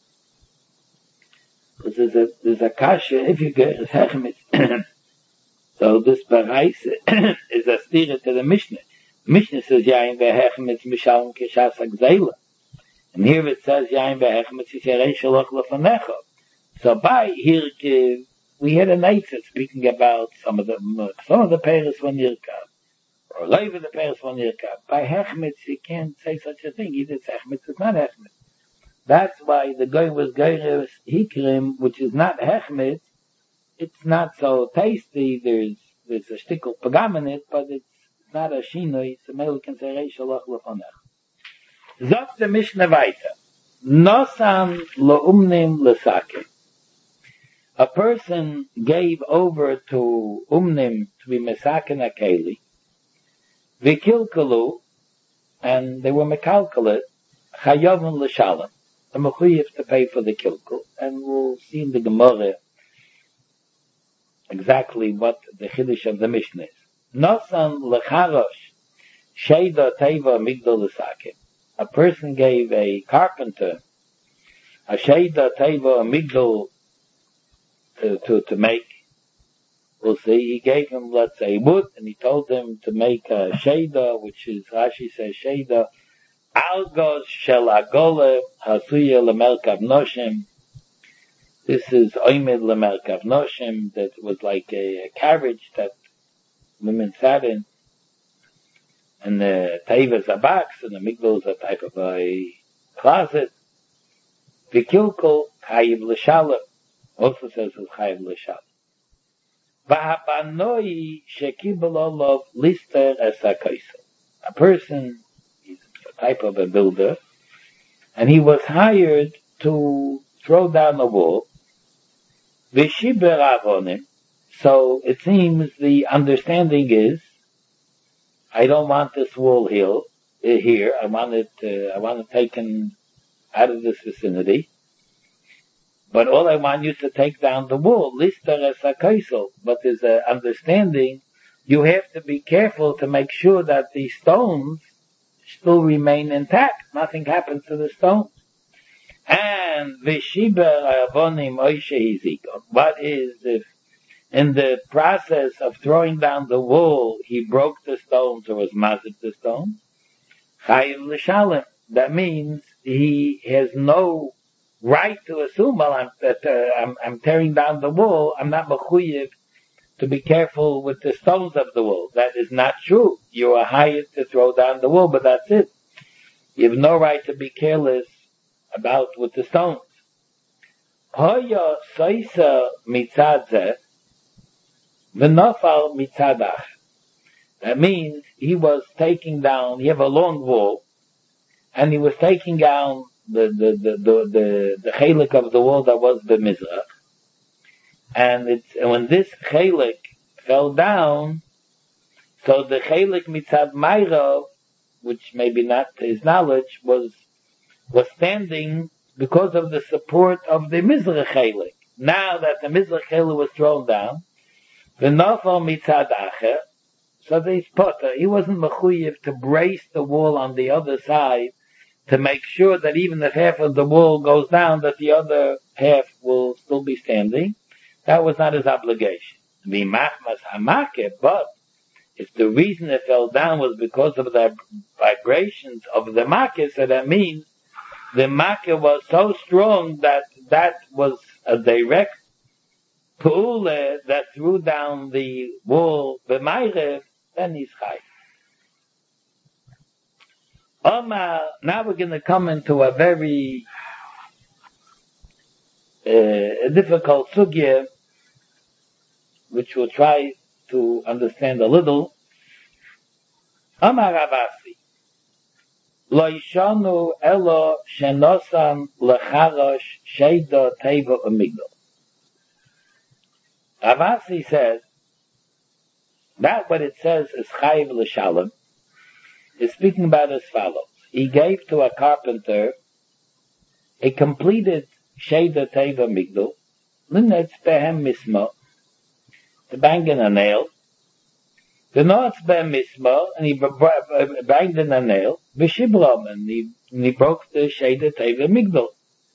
because there's a, there's a kasha, if you get Hechmitz. So this Barais is a stira to the Mishnah. Mishnah says Yayin Vehechmitz Mishalom Keshas HaGzeila. And here it says Yayin Vehechmitz Yisherei Shalach Lefanecha. So by here, uh, we had a night speaking about some of the, some of the peiros von Yirkav, or live of the peiros von Yirkav. By Hechmitz, you can't say such a thing. Either it's Hechmitz, it's not Hechmitz. That's why the guy was Geiris Hikrim, which is not Hechmitz. It's not so tasty. There's, there's a shtickle pagam in it, but it's not a shinoi. So maybe we can say Reish Shalach Lefanech. Zot the Mishnah weiter. Nosan lo umnim lesake. A person gave over to Umnim to be Mesaken Akeli, Vikilkalu, and they were Mekalkalit, Chayavun L'Shalom, the Mechuyev to pay for the Kilkul, and we'll see in the Gemara exactly what the Chiddush of the Mishnah is. Nosan L'Charosh, Sheida Teva Migdal L'Saken. A person gave a carpenter a Sheida Teva Migdal To, to, to make, we'll see, he gave him, let's say, wood, and he told him to make a sheda, which is, Rashi says, sheda, algos shel agole, hasuya lemerkav noshim. This is oimid lemerkav noshim, that was like a, a carriage that women sat in, and the taiva is a box, and the migdal is a type of a closet. Vikilkul, chayiv l'shalom. Also says it's chayiv l'shalom. V'habanoi shekibel olav lister es ha'kaisel. A person, he's a type of a builder, and he was hired to throw down a wall. V'shiber avonim. So it seems the understanding is, I don't want this wall here. Here, I want it. Uh, I want it taken out of this vicinity. But all I want you to take down the wall, lister es ha'kaisel. But there's an understanding, you have to be careful to make sure that the stones still remain intact. Nothing happens to the stones. And v'shiber avonim oishe hizikon. What is if in the process of throwing down the wall, he broke the stones or was mazit the stones. Chayiv l'shalem. That means he has no right to assume, well, I'm, that, uh, I'm, I'm tearing down the wall, I'm not mechuyev to be careful with the stones of the wall. That is not true. You are hired to throw down the wall, but that's it. You have no right to be careless about with the stones. Hoya soisa mitzad zeh, v'nofal mitzadach. That means he was taking down, he have a long wall, and he was taking down the, the, the, the, the, the chelik of the wall that was the mizrach. And it's, and when this chelik fell down, so the chelik mitzad mayro, which maybe not his knowledge, was, was standing because of the support of the mizrach chelik. Now that the mizrach chelik was thrown down, the nofal mitzad acher, so they potter. He wasn't mechuyev to brace the wall on the other side to make sure that even if half of the wall goes down, that the other half will still be standing. That was not his obligation. The machmas hamake, but if the reason it fell down was because of the vibrations of the makeh, so that means the makeh was so strong that that was a direct pu'ule that threw down the wall, b'mayrev, then he's chai. Omar, now we're going to come into a very uh, difficult sugya, which we'll try to understand a little. Omar Ravasi, lo yishanu elo shenosan lecharosh sheida teva umigdal. Ravasi says that what it says is chayiv l'shalom is speaking about as follows. He gave to a carpenter a completed Sheda Teva Migdal, Linetz Behem Misma, to bang in a nail, the Notz Behem Misma, and he banged in a nail, Bishibram, and he, and he broke the Sheda Teva Migdal.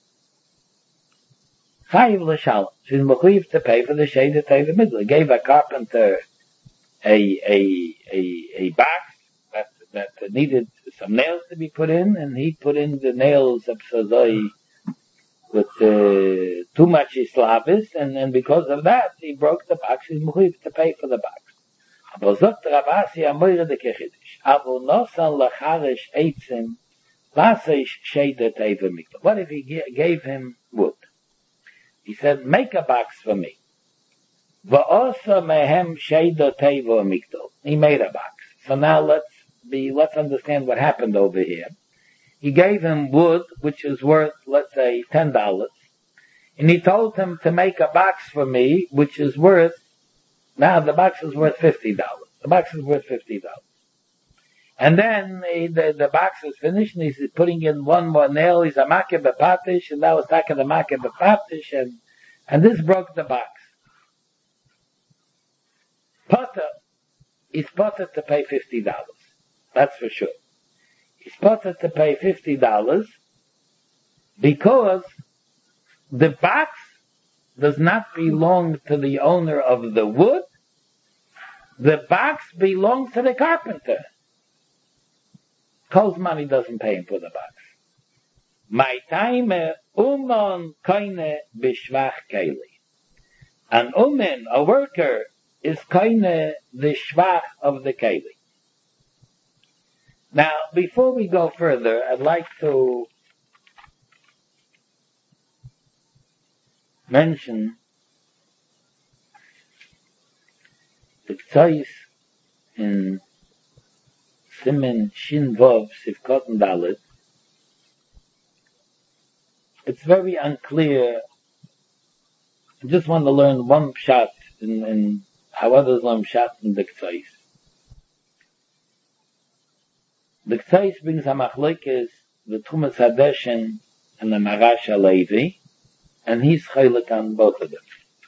Chayiv l'shalom. She's mechuyev to pay for the Sheda Teva Migdal. He gave a carpenter a, a, a, a box that needed some nails to be put in, and he put in the nails of Sazoi with uh, too much Islavis, and then because of that, he broke the box. He's mechuyev to pay for the box. Aber sagt Ravasi amoyre de kechidish, avo nosan lacharish eitzim, laseish sheida teva mikdal. What if he g- gave him wood? He said, make a box for me. Va'osa mehem sheida teva mikdal. He made a box. So now let's Be, let's understand what happened over here. He gave him wood, which is worth, let's say, ten dollars. And he told him to make a box for me, which is worth, now the box is worth fifty dollars. The box is worth fifty dollars. And then he, the, the box is finished, and he's putting in one more nail. He's a makeh bepatish, and now he's taking the makeh bepatish, and, and this broke the box. Potter, he's potter to pay fifty dollars. That's for sure. He's supposed to pay fifty dollars because the box does not belong to the owner of the wood. The box belongs to the carpenter. Cole's money doesn't pay him for the box. My time umon koine b'shvach keli. An umen, a worker, is koine the shvach of the keli. Now, before we go further, I'd like to mention the Ktsois in Simen Shin Vov Sivkot and Dalet. It's very unclear. I just want to learn one pshat in, in how others learn pshat in the Ktsois. The Ktsois brings a machlokes, the Tumas Hadeshen and the Marash HaLevi, and he's chaylik on both of them.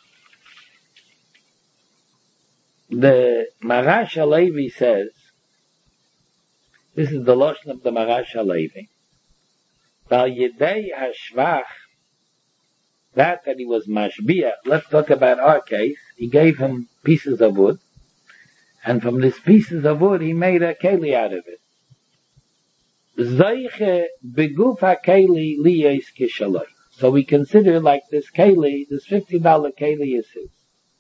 The Marash HaLevi says, this is the Lashon of the Marash HaLevi, Val Yedei HaShvach That that he was mashbiach. Let's talk about our case. He gave him pieces of wood, and from these pieces of wood he made a keli out of it. Zeiche beguf ha-keli liyes kishaloi. So we consider like this keli, this fifty dollar keli is his.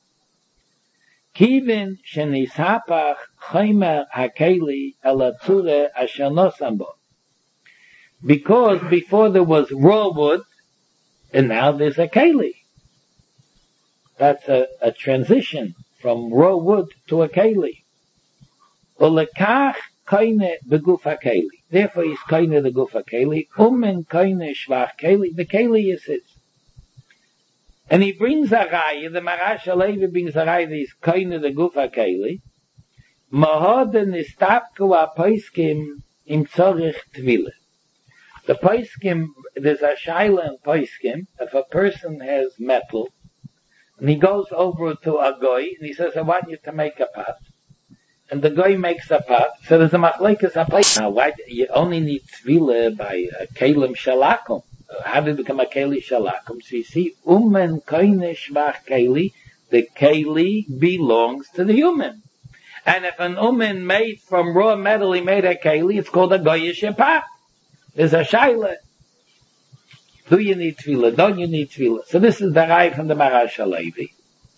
Kivin shenishapach chaymer ha-keli elature asher nosam bo. Because before there was raw wood, and now there's a keli. That's a, a transition from raw wood to a keli. Ulekach kaine beguf ha-keli. Therefore he's kaine the guf ha-keli. Umen kaine shvach keli. The keli is his. And he brings a raya, the Marash Alevi brings a raya that he's kaine the guf ha-keli. Mahoden istapku ha-poiskim im tzorich tvile. The poiskim, there's a shaila in poiskim, if a person has metal, and he goes over to a goy, and he says, I want you to make a pot. And the goy makes a pot, so there's a machlekes a pot. Now, why, you only need tvila by a kelim shalakum. How did it become a keli shalakum? So you see, umen koine shvach keli, the keli belongs to the human. And if an umen made from raw metal, he made a keli, it's called a goyish pot. There's a shaila. Do you need tefillah? Don't you need tefillah? So this is the Rai from the Marash Alevi.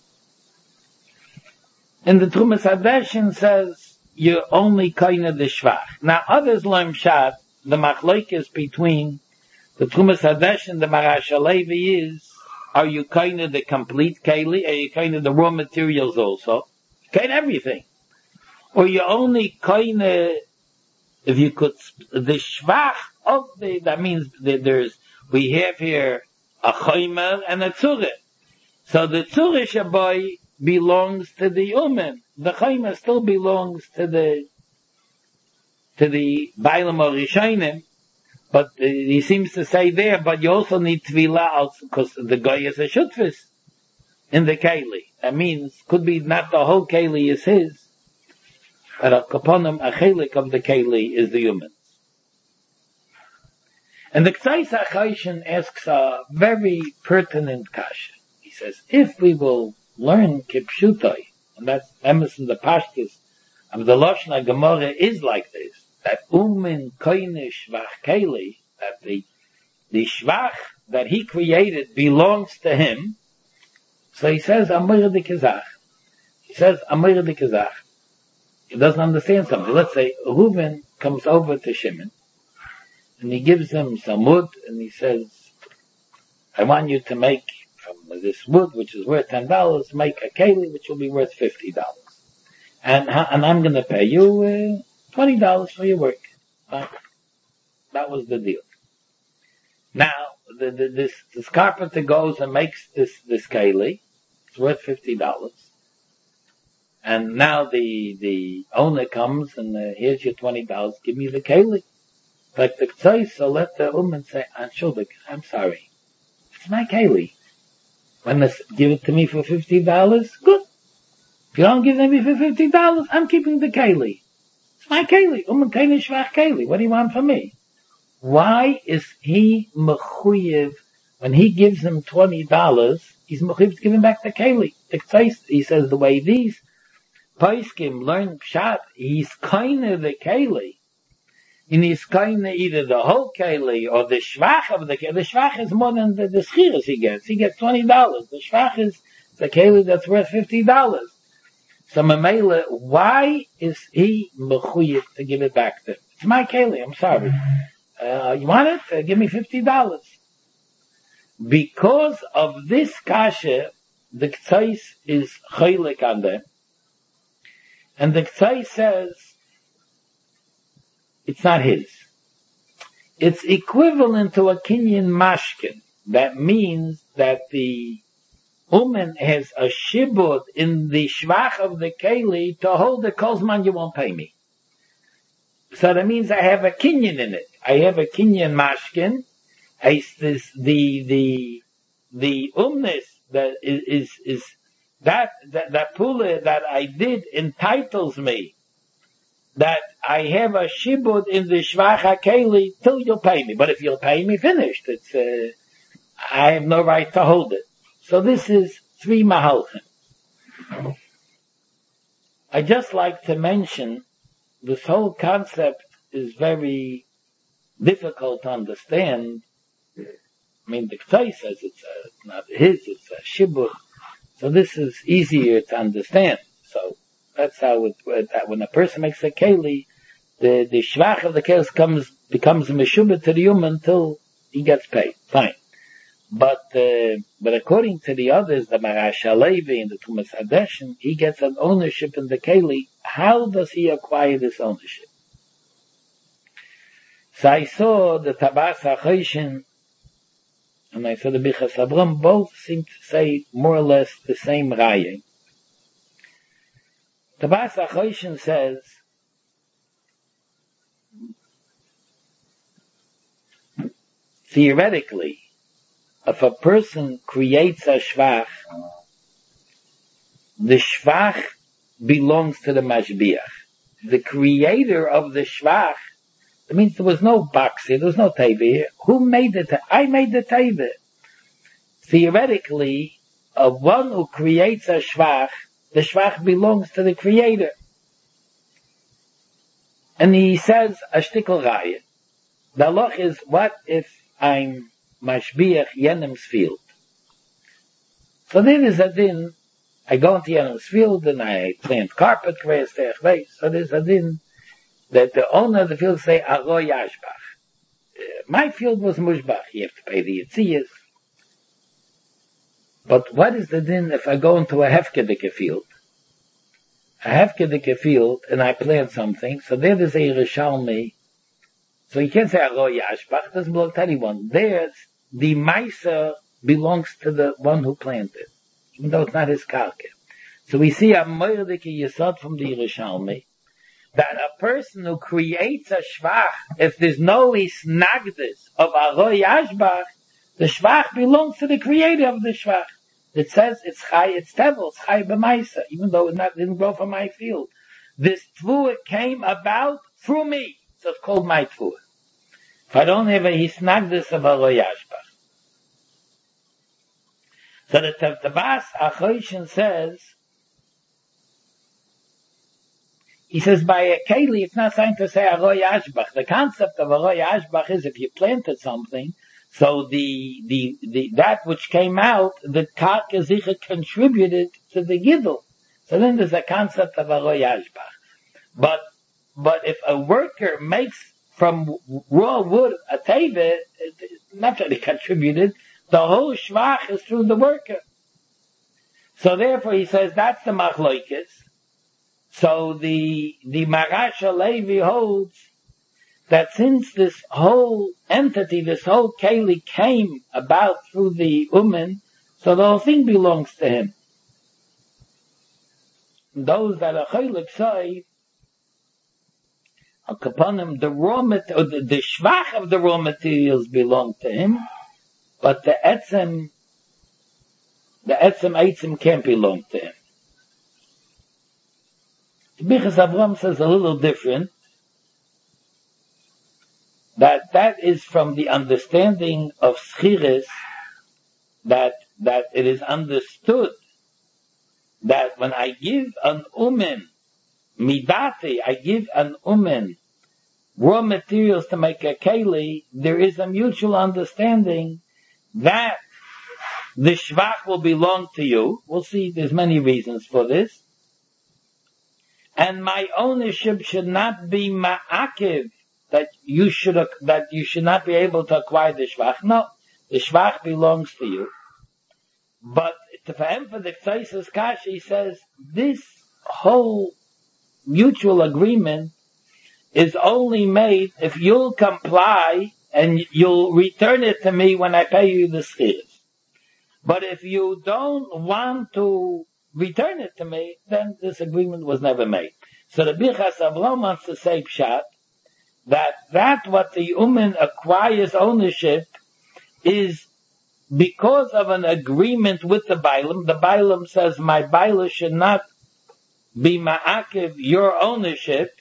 And the Trumas Hadeshin says, you're only kaina the shvach. Now others learn shat, the machlokes between the Trumas Hadeshin and the Marash Alevi is, are you kaina the complete keli? Are you kaina the raw materials also? Kaina everything. Or you only kaina, if you could, the shvach of the, that means that there's, we have here a chaymer and a tzureh. So the tzureh shaboy belongs to the umen. The chaymer still belongs to the, to the bailam or rishonim. But uh, he seems to say there, but you also need tvilah because the guy is a shutfis in the keli. That means, could be not the whole keli is his, but a kaponim, a chelik of the keli is the human. And the K'tzais HaChayshin asks a very pertinent kasha. He says, if we will learn Kipshutai, and that's Emerson the Pashtus of the Lashon Gemara is like this, that Umin Koine Shvach Keli, that the, the Shvach that he created belongs to him. So he says, Amir de Kizach. He says, Amir de Kizach. He doesn't understand something. Let's say Reuven comes over to Shimon, and he gives him some wood, and he says, I want you to make from this wood, which is worth ten dollars, make a keli, which will be worth fifty dollars. And, and I'm going to pay you uh, twenty dollars for your work. Uh, that was the deal. Now, the, the, this, this carpenter goes and makes this, this keli. It's worth fifty dollars. And now the, the owner comes and uh, here's your twenty dollars, give me the keli. Like the K'tzais, so let the woman say, Anshuldik, I'm sorry. It's my keli. When they give it to me for fifty dollars, good. If you don't give it to me for fifty dollars, I'm keeping the keli. It's my keli. Uman keli shvach keli. What do you want from me? Why is he mechuyev, when he gives him twenty dollars, he's mechuyev to give him back the keli? The K'tzais, he says the way these Paiskim learn pshat, he's kind of the keli. And he's kind of either the whole keli or the shvach of the keli. The shvach is more than the, the schiras he gets. He gets twenty dollars. The shvach is the keli that's worth fifty dollars. So Mamela, why is he mechuyev to give it back to him? It's my keli, I'm sorry. Uh, you want it? Uh, give me fifty dollars. Because of this kasha, the K'tzais is chaylik on them. And the K'tzais says, it's not his. It's equivalent to a kinyan mashkin. That means that the woman has a shibud in the shvach of the keli to hold the kozman, you won't pay me. So that means I have a kinyan in it. I have a kinyan mashkin. I, this, the, the, the umnis that is, is, is that, that, that pula that I did entitles me that I have a shibud in the shvach hakeli till you'll pay me. But if you'll pay me, finished. It's, uh, I have no right to hold it. So this is three mahalchim. I just like to mention this whole concept is very difficult to understand. I mean, the Ketay says it's a, not his, it's a shibbuch. So this is easier to understand. So that's how it, that when a person makes a keli, the, the shvach of the kelis comes, becomes a meshubah to the yum until he gets paid. Fine. But, uh, but according to the others, the Marash Halevi and the Tumas Hadeshin, he gets an ownership in the keli. How does he acquire this ownership? So I saw the Tabas HaChoshen and I saw the Bichas Avram, both seem to say more or less the same raya. Tabas HaChoshen says, theoretically, if a person creates a shvach, the shvach belongs to the mashbiach. The creator of the shvach, it means there was no box here, there was no teva here. Who made the teva? I made the teva. Theoretically, a one who creates a shvach, the shvach belongs to the creator. And he says, a shtickle raya. The halach is, what if I'm mashbiach Yenem's field? So then is a din, I go into Yenem's field and I plant carpet, so there's a din that the owner of the field say, Aro Yashbach. Uh, my field was Mushbach. You have to pay the Yitziyas. But what is the din if I go into a Hefkedike field? A Hefkedike field and I plant something, so there is a Rishalmi. So you can't say Aro Yashbach, it doesn't belong to anyone. There's, the Maisa belongs to the one who planted, even though it's not his karka. So we see a Moerdike Yesod from the Rishalmi, that a person who creates a shvach, if there's no isnagdus of Aro Yashbach, the shvach belongs to the creator of the shvach. It says it's chai, it's tevel, it's chai b'maisa, even though it not, didn't grow from my field. This tvua came about through me, so it's called my tvua. If I don't have a isnagdus of Aro Yashbach. So the Tabas HaChoshen says, he says, by a keli, it's not saying to say Aro Yashbach. The concept of Aro Yashbach is if you planted something, so the, the, the, that which came out, the karka zicha contributed to the gidul. So then there's a concept of Aro Yashbach. But, but if a worker makes from raw wood a teva, not that it contributed, the whole shvach is through the worker. So therefore he says that's the machloikis. So the, the Marash Halevi holds that since this whole entity, this whole keli came about through the umen, so the whole thing belongs to him. Those that are chaylik say, upon him, the raw material, the, the shvach of the raw materials belong to him, but the etzem, the etzem eitzim can't belong to him. Bichas Avram says a little different, that that is from the understanding of Schiris, that, that it is understood that when I give an umen, midati, I give an umen raw materials to make a keli, there is a mutual understanding that the shvach will belong to you. We'll see, there's many reasons for this. And my ownership should not be ma'akiv, that you should, that you should not be able to acquire the shvach. No, the shvach belongs to you. But for him, for the Ktaisus Kash, he says, this whole mutual agreement is only made if you'll comply and you'll return it to me when I pay you the schirs. But if you don't want to return it to me, then this agreement was never made. So the Bichas Avram wants to say pshat, that that what the Umen acquires ownership is because of an agreement with the Bailam. The Bailam says, my Bailam should not be ma'akiv your ownership,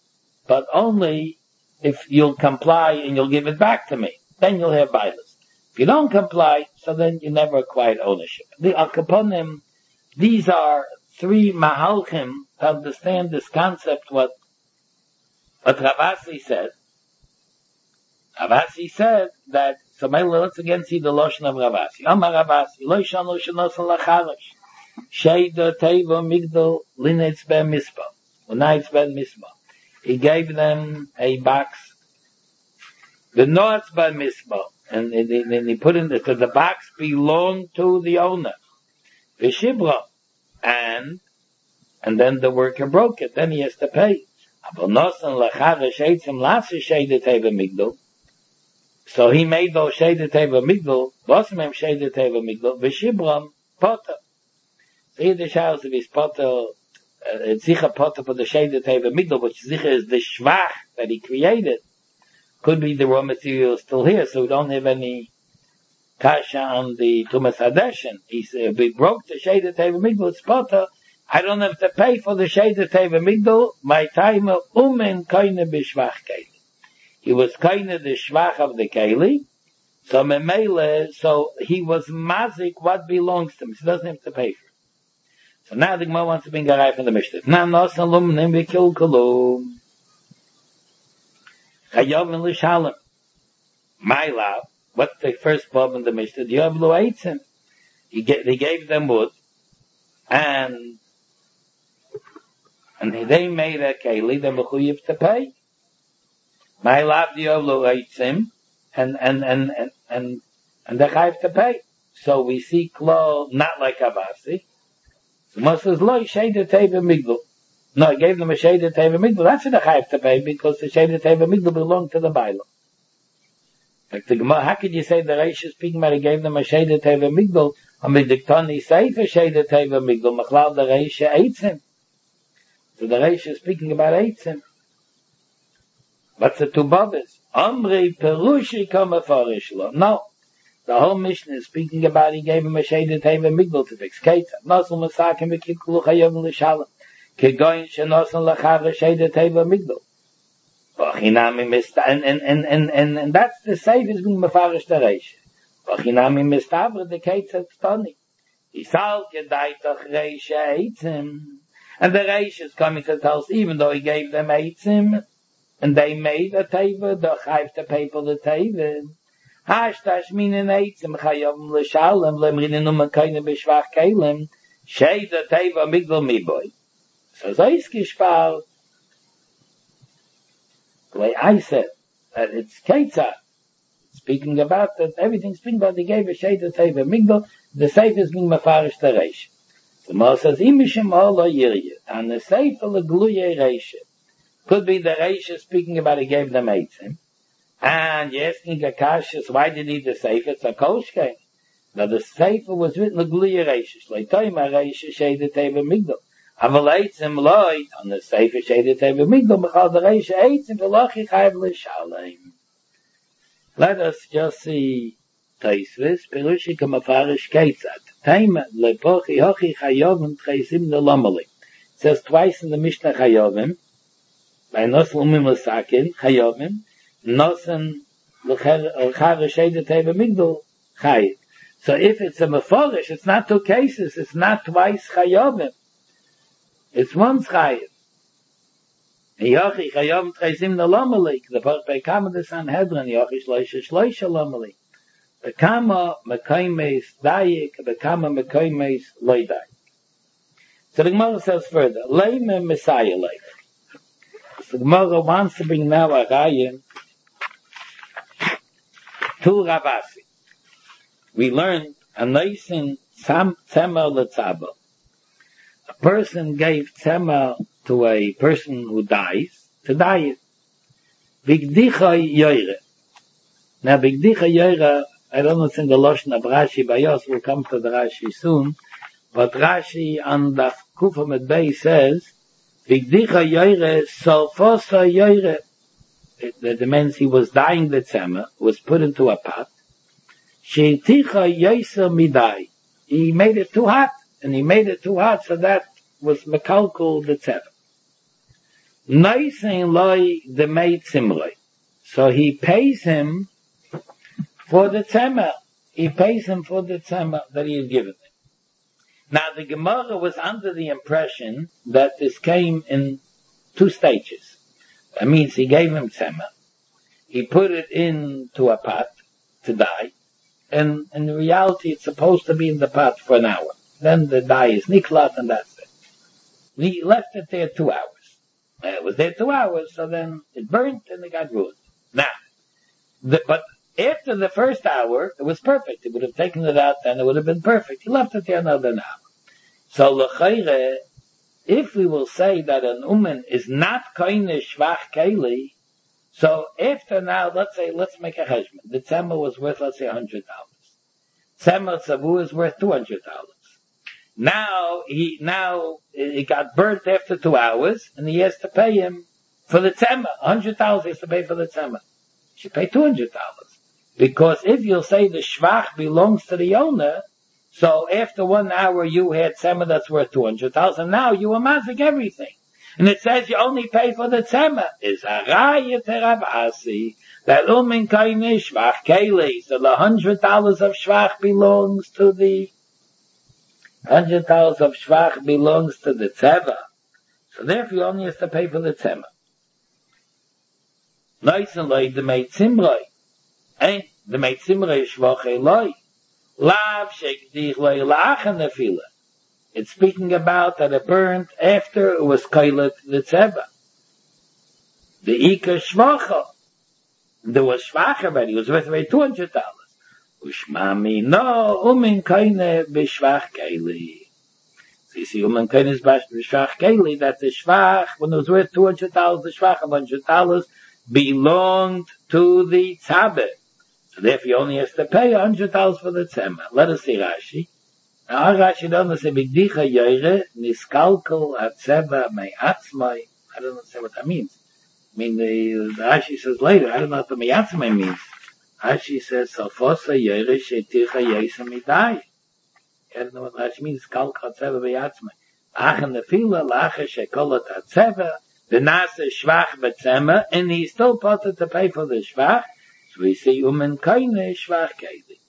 but only if you'll comply and you'll give it back to me. Then you'll have Bailas. If you don't comply, so then you never acquired ownership. The Akaponim, these are three Mahalchim to understand this concept, what, what Ravasi said. Ravasi said that, so let's again see the Lashon of Ravasi. Amar Ravasi, Lo Shanu Shanosan Lacharash, Sheida Teva Migdal Linetz Ben Mispa, Linetz Ben Mispa. He gave them a box, the Noatz Ben Mispa, and, and, and he put in the, so the box belonged to the owner, the Shibra, and, and then the worker broke it, then he has to pay. So he made those Sheda Teva Migdal, Bosmem Sheda Teva Migdal, Veshibram Potter. So here the Shalos of his Potter, it's Zicha Potter for the Sheda Teva Migdal, which Zicha is the Shvach that he created. Could be the raw material still here, so we don't have any kasha on the Tumas Hadeshin. He said, we broke the Sheda Teva Migdal, it's Potter. I don't have to pay for the Sheda Teva Migdal, my time of Umen Koine B'Shvach Keili. He was kind of the shvach of the keli, so memele, so he was mazik what belongs to him. So he doesn't have to pay for it. So now the Gemara wants to bring a rai from the Mishnah. Now nosalum nim v'kil kolum. Chayovin l'shalom. My love, what's the first problem in the Mishnah? Diyav lo eitzim. He gave them wood, and and they made a keli, they're mechuyev to pay. My love diavlo eitzim, and and and and and and they have to pay. So we see Klo not like Avasi. So Moshe says lo sheda teva migdal. No, I gave them a sheda teva migdal. That's what they have to pay because the sheda teva migdal belonged to the Bailam. Like the Gemara, how could you say the Reish is speaking about he gave them a sheda teva migdal? I mean, the Diktani say for sheda teva migdal. Machlal the Reish eitzim. So the Reish is speaking about eitzim. What's the two bothers? Amri Perushi Kamafarish. No. The whole Mishnah is speaking about he gave him a Sheda Teva Migdal to fix Keita. Nosul Masakim V'Kiklu Chayov L'Shalom. Kegoyin Shenosul L'Chara Sheda Teva Migdal. V'Chinami Mista, and, and, and, and, and, and that's the safe is being Mefarish the Reish. V'Chinami Mistavra the Keita Tztoni. Yisal Kedaitach Reish Eitzim. And the Reish is coming to tell us, even though he gave them Eitzim, and they made a teva, they have to pay for the teva. Hashtash minen eitzim chayavim l'shalem lemrinin u'makayne b'shvach kelim shei the teva migdal miboy. So zois gishpar, the way I said, that it's ketzah, speaking about that, everything's speaking about they gave a shei the teva migdal, the seif is being mafarish the reish. The Moshe says, imishim olo yirye, and the seif l'gluye reish. Could be the Reish speaking about he gave them eitzim. And you're asking Akashis, why did he the Sefer? It's a Koshke. Now the Sefer was written the Gluya Reish. Leitoima Reish Sheda Teva Migdal. Aval eitzim loy, on the Sefer Sheda Teva Migdal, Mechal the Reish eitzim, V'lochi Chayv L'Shalem. Let us just see Taisvis, Perushi Kamafarish Keitzat. Taima Lepochi Hochi Chayovim Tcheisim L'Lomali. It says twice in the Mishnah Chayovim, by Nosen Umim L'Sakin, Chayovim, Nosen L'Chara Sheda Teva Migdal, Chayiv. So if it's a Meforish, it's not two cases, it's not twice Chayovim. It's once Chayiv. Yochi Chayovim Tcheisim L'Lomalik, the Porch Bekama the Sanhedrin, Yochi Shloisha Shloisha L'Lomalik. Bekama Mekaymes Dayik, Bekama Mekaymes Loidayik. So the Gemara says further, Leime Messiah Leif. The Gemara wants to bring now a raya to Ravasi. We learned a nation Tzemer L'Tzaba. A person gave Tzemer to a person who dies to die. Bigdicha Yoire. Now Bigdicha Yoire, I don't know if it's in the Lashon of Rashi by us, we'll come to the Rashi soon, but Rashi on the Kufa Medbei says, Vigdicha Yoire, Solfosa Yoire. That means he was dying the tzema, was put into a pot. Sheiticha Yoiser Midai. He made it too hot, and he made it too hot, so that was Mekalkul the tzema. Noisein Loi the maid Simroi. So he pays him for the tzema. he pays him for the tzema that he had given him. Now the Gemara was under the impression that this came in two stages. That means he gave him tzema, he put it into a pot to dye, and in reality it's supposed to be in the pot for an hour. Then the dye is niklat and that's it. He left it there two hours. And it was there two hours, so then it burnt and it got ruined. Now, the, but after the first hour, it was perfect. He would have taken it out and it would have been perfect. He left it there another hour. So, l'chayre, if we will say that an umen is not koine shvach keli, so after now, let's say, let's make a cheshbon. The tzema was worth, let's say, one hundred dollars. Tzema tzavu is worth two hundred dollars. Now, he, now, it got burnt after two hours, and he has to pay him for the tzema. one hundred dollars he has to pay for the tzema. He should pay two hundred dollars. Because if you'll say the shvach belongs to the owner, so after one hour you had tzema that's worth two hundred dollars, and now you are mazik everything. And it says you only pay for the tzema. Is harayah teravasi, that umin kaine shvach keli, so the one hundred dollars of shvach belongs to the one hundred dollars of shvach belongs to the tzeva. So therefore you only have to pay for the tzema. Nice and like the meitzimroi. Eh? The meitzimroi shvach eloi. Lav shekdich loi lachen nefila. It's speaking about that it burned after it was kailet the tzeva. The ikar shvacha. There was shvach already. It was worth about two hundred dollars. Ushmami, no, umin kaine b'shvach keili. So you see, umin kaine is b'shvach keili, that the shvach, when it was worth two hundred dollars, the shvach of one hundred dollars belonged to the tzabeh. So therefore you only have to pay one hundred dollars for the tzema. Let us see Rashi. Now Rashi doesn't say, b'gdicha yoire, niskalkal atzeba me'atzmai. I don't understand what that means. I mean, the, the Rashi says later, I don't know what the me'atzmai means. Rashi says, Salfosa Yere Sheticha Yesa Midai. I don't know what Rashi means, Kal Chatzeva Beyatzma. Achen Nefila, Lacha Shekola Tatzeva, the Nasa Shvach Betzema, and he's still put to pay for the Shvach, so we say, Umen Kaine Shvach Keili.